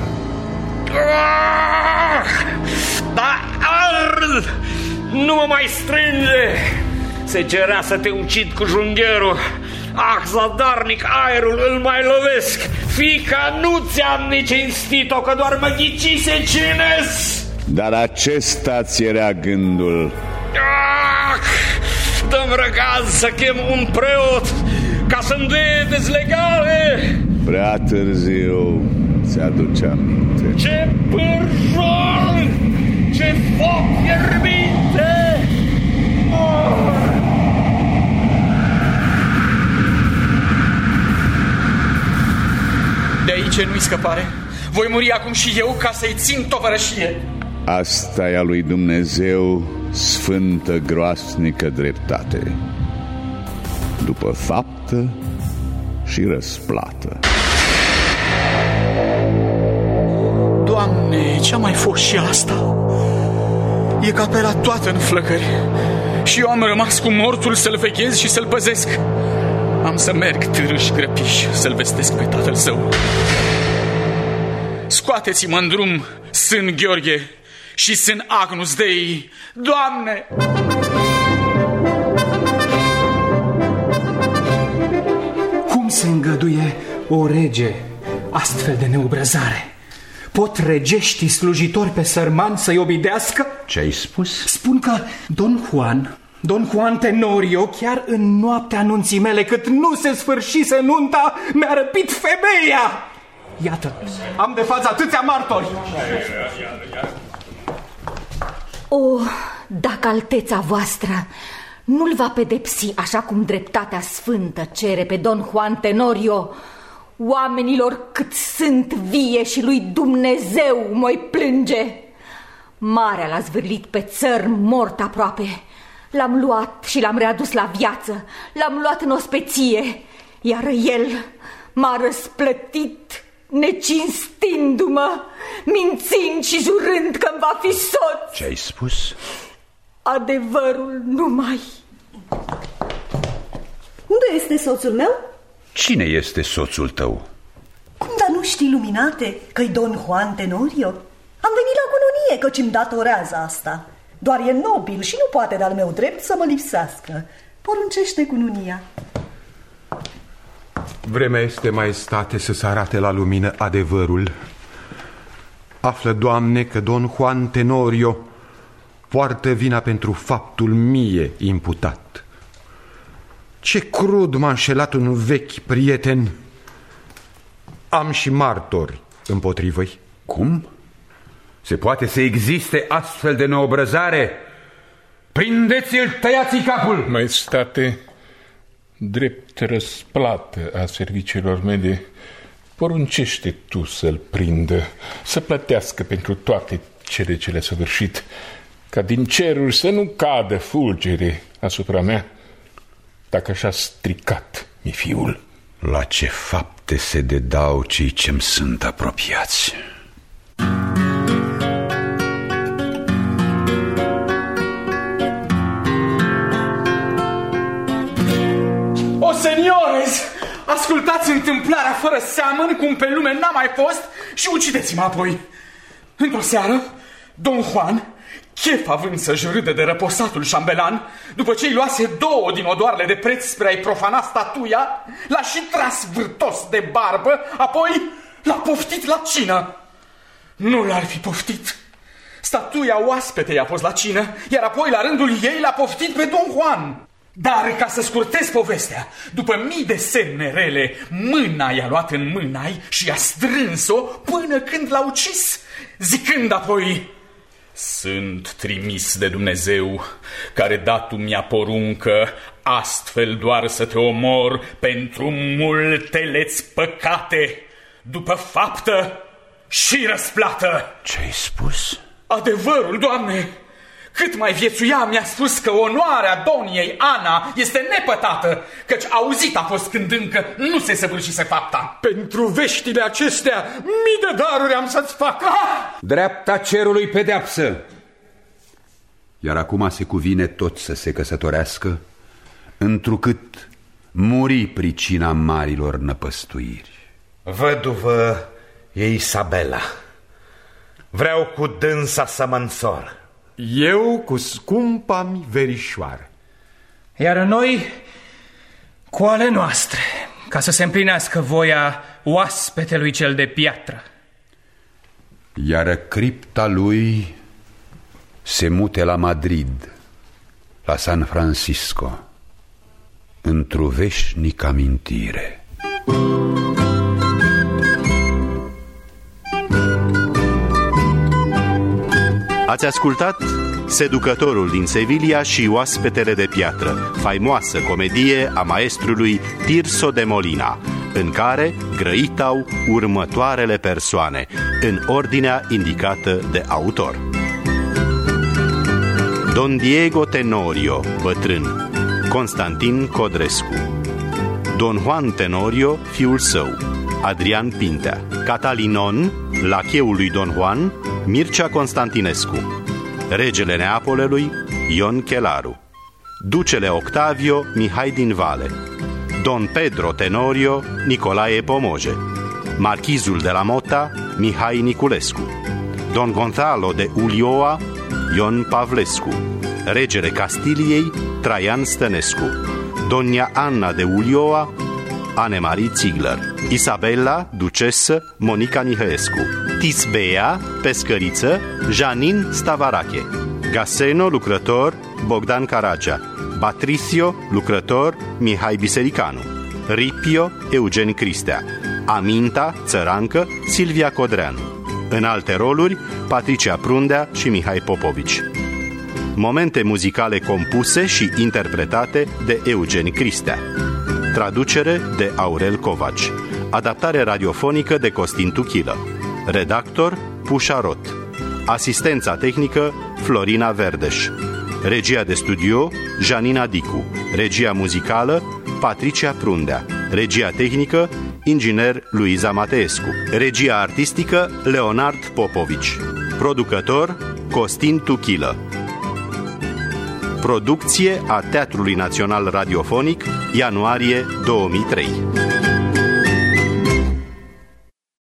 Da, ard! Nu mă mai strânge! Se cerea să te ucid cu jungherul. Ah, zadarnic, aerul îl mai lovesc. Fica, nu ți-am nici instit-o, că doar mă ghicise cines. Dar acesta ți era gândul. Ah, dă-mi răgaz să chem un preot ca să-mi dea dezlegare. Prea târziu ți-aduce aminte. Ce pârjol! Ce foc fierbinte! Oh! De aici nu-i scăpare. Voi muri acum și eu ca să-i țin tovărășie. Asta e a lui Dumnezeu, sfântă, groasnică dreptate, după faptă și răsplată. Doamne, ce-a mai fost și asta? E capela toată în flăcări și eu am rămas cu mortul să-l veghez și să-l păzesc. Am să merg târâși grăpiși să-l vestesc pe tatăl său. Scoateți-mă în drum, Sân Gheorghe și Sân Agnus Dei, Doamne! Cum se îngăduie o rege astfel de neobrăzare? Pot regeștii slujitori pe sărmani să-i obidească? Ce-ai spus? Spun că Don Juan, Don Juan Tenorio, chiar în noaptea anunții mele, cât nu se sfârșise nunta, mi-a răpit femeia! Iată, am de față atâția martori! O, dacă alteța voastră nu-l va pedepsi așa cum dreptatea sfântă cere pe Don Juan Tenorio, oamenilor cât sunt vie și lui Dumnezeu mă-i plânge. Marea l-a zvârlit pe țăr mort aproape. L-am luat și l-am readus la viață. L-am luat în ospeție, iar el m-a răsplătit necinstindu-mă, mințind și jurând că-mi va fi soț. Ce-ai spus? Adevărul numai. Unde este soțul meu? Cine este soțul tău? Cum dar nu știi, luminate, că-i Don Juan Tenorio? Am venit la cununie, căci îmi datorează asta. Doar e nobil și nu poate de-al meu drept să mă lipsească. Poruncește cununia. Vremea este, maestate, să se arate la lumină adevărul. Află, Doamne, că Don Juan Tenorio poartă vina pentru faptul mie imputat. Ce crud m-a înșelat un vechi prieten. Am și martori împotrivă-i. Cum? Se poate să existe astfel de neobrăzare? Prindeți-l, tăiați-i capul! Maestate, drept răsplată a serviciilor mele, poruncește tu să-l prindă, să plătească pentru toate cele ce le-a săvârșit, ca din ceruri să nu cadă fulgere asupra mea, dacă și-a stricat mi fiul. La ce fapte se dedau cei ce-mi sunt apropiați. O, seniores, ascultați întâmplarea fără seamăn, cum pe lume n-a mai fost, și ucideți-mă apoi. Într-o seară, Don Juan, chef având să-și râdă de răposatul șambelan, după ce îi luase două din odoarele de preț spre a-i profana statuia, l-a și tras vârtos de barbă, apoi l-a poftit la cină. Nu l-ar fi poftit. Statuia oaspetei a fost la cină, iar apoi la rândul ei l-a poftit pe Don Juan. Dar ca să scurtez povestea, după mii de semne rele, mâna i-a luat în mâna-i și i-a strâns-o până când l-a ucis, zicând apoi: sunt trimis de Dumnezeu, care dat-o mi-a poruncă, astfel doar să te omor pentru multele-ți păcate, după faptă și răsplată. Ce-ai spus? Adevărul, Doamne! Cât mai viețuia, mi-a spus că onoarea doniei Ana este nepătată, căci auzit a fost când încă nu se săvârșise fapta. Pentru veștile acestea, mii de daruri am să-ți fac. Ah! Dreapta cerului pedeapsă. Iar acum se cuvine tot să se căsătorească, întrucât muri pricina marilor năpăstuiri. Văduvă e Isabela. Vreau cu dânsa să mă însor. Eu cu scumpa-mi verișoară. Iar noi cu ale noastre, ca să se împlinească voia oaspetelui cel de piatră. Iar cripta lui se mute la Madrid, la San Francisco, într-o veșnică amintire. Ați ascultat Seducătorul din Sevilla și Oaspetele de piatră, faimoasă comedie a maestrului Tirso de Molina, în care grăitau următoarele persoane, în ordinea indicată de autor: Don Diego Tenorio, bătrân, Constantin Codrescu; Don Juan Tenorio, fiul său, Adrian Pintea; Catalinon, lacheul lui Don Juan, Mircea Constantinescu; regele Neapolelui, Ion Chelaru; ducele Octavio, Mihai din Vale; Don Pedro Tenorio, Nicolae Pomoje; marchizul de la Mota, Mihai Niculescu; Don Gonzalo de Ulloa, Ion Pavlescu; regele Castiliei, Traian Stănescu; Donia Anna de Ulloa, Anemarie Ziegler; Isabela, ducesă, Monica Nihăescu; Tisbea, pescăriță, Janin Stavarache; Gaseno, lucrător, Bogdan Caragea; Patricio, lucrător, Mihai Bisericanu; Ripio, Eugen Cristea; Aminta, țărancă, Silvia Codreanu. În alte roluri, Patricia Prundea și Mihai Popovici. Momente muzicale compuse și interpretate de Eugen Cristea. Traducere de Aurel Covaci. Adaptare radiofonică de Costin Tuchilă. Redactor Pușa Rot. Asistența tehnică Florina Verdeș. Regia de studio Janina Dicu. Regia muzicală Patricia Prundea. Regia tehnică inginer Luiza Mateescu. Regia artistică Leonard Popovici. Producător Costin Tuchilă. Producție a Teatrului Național Radiofonic, ianuarie două mii trei.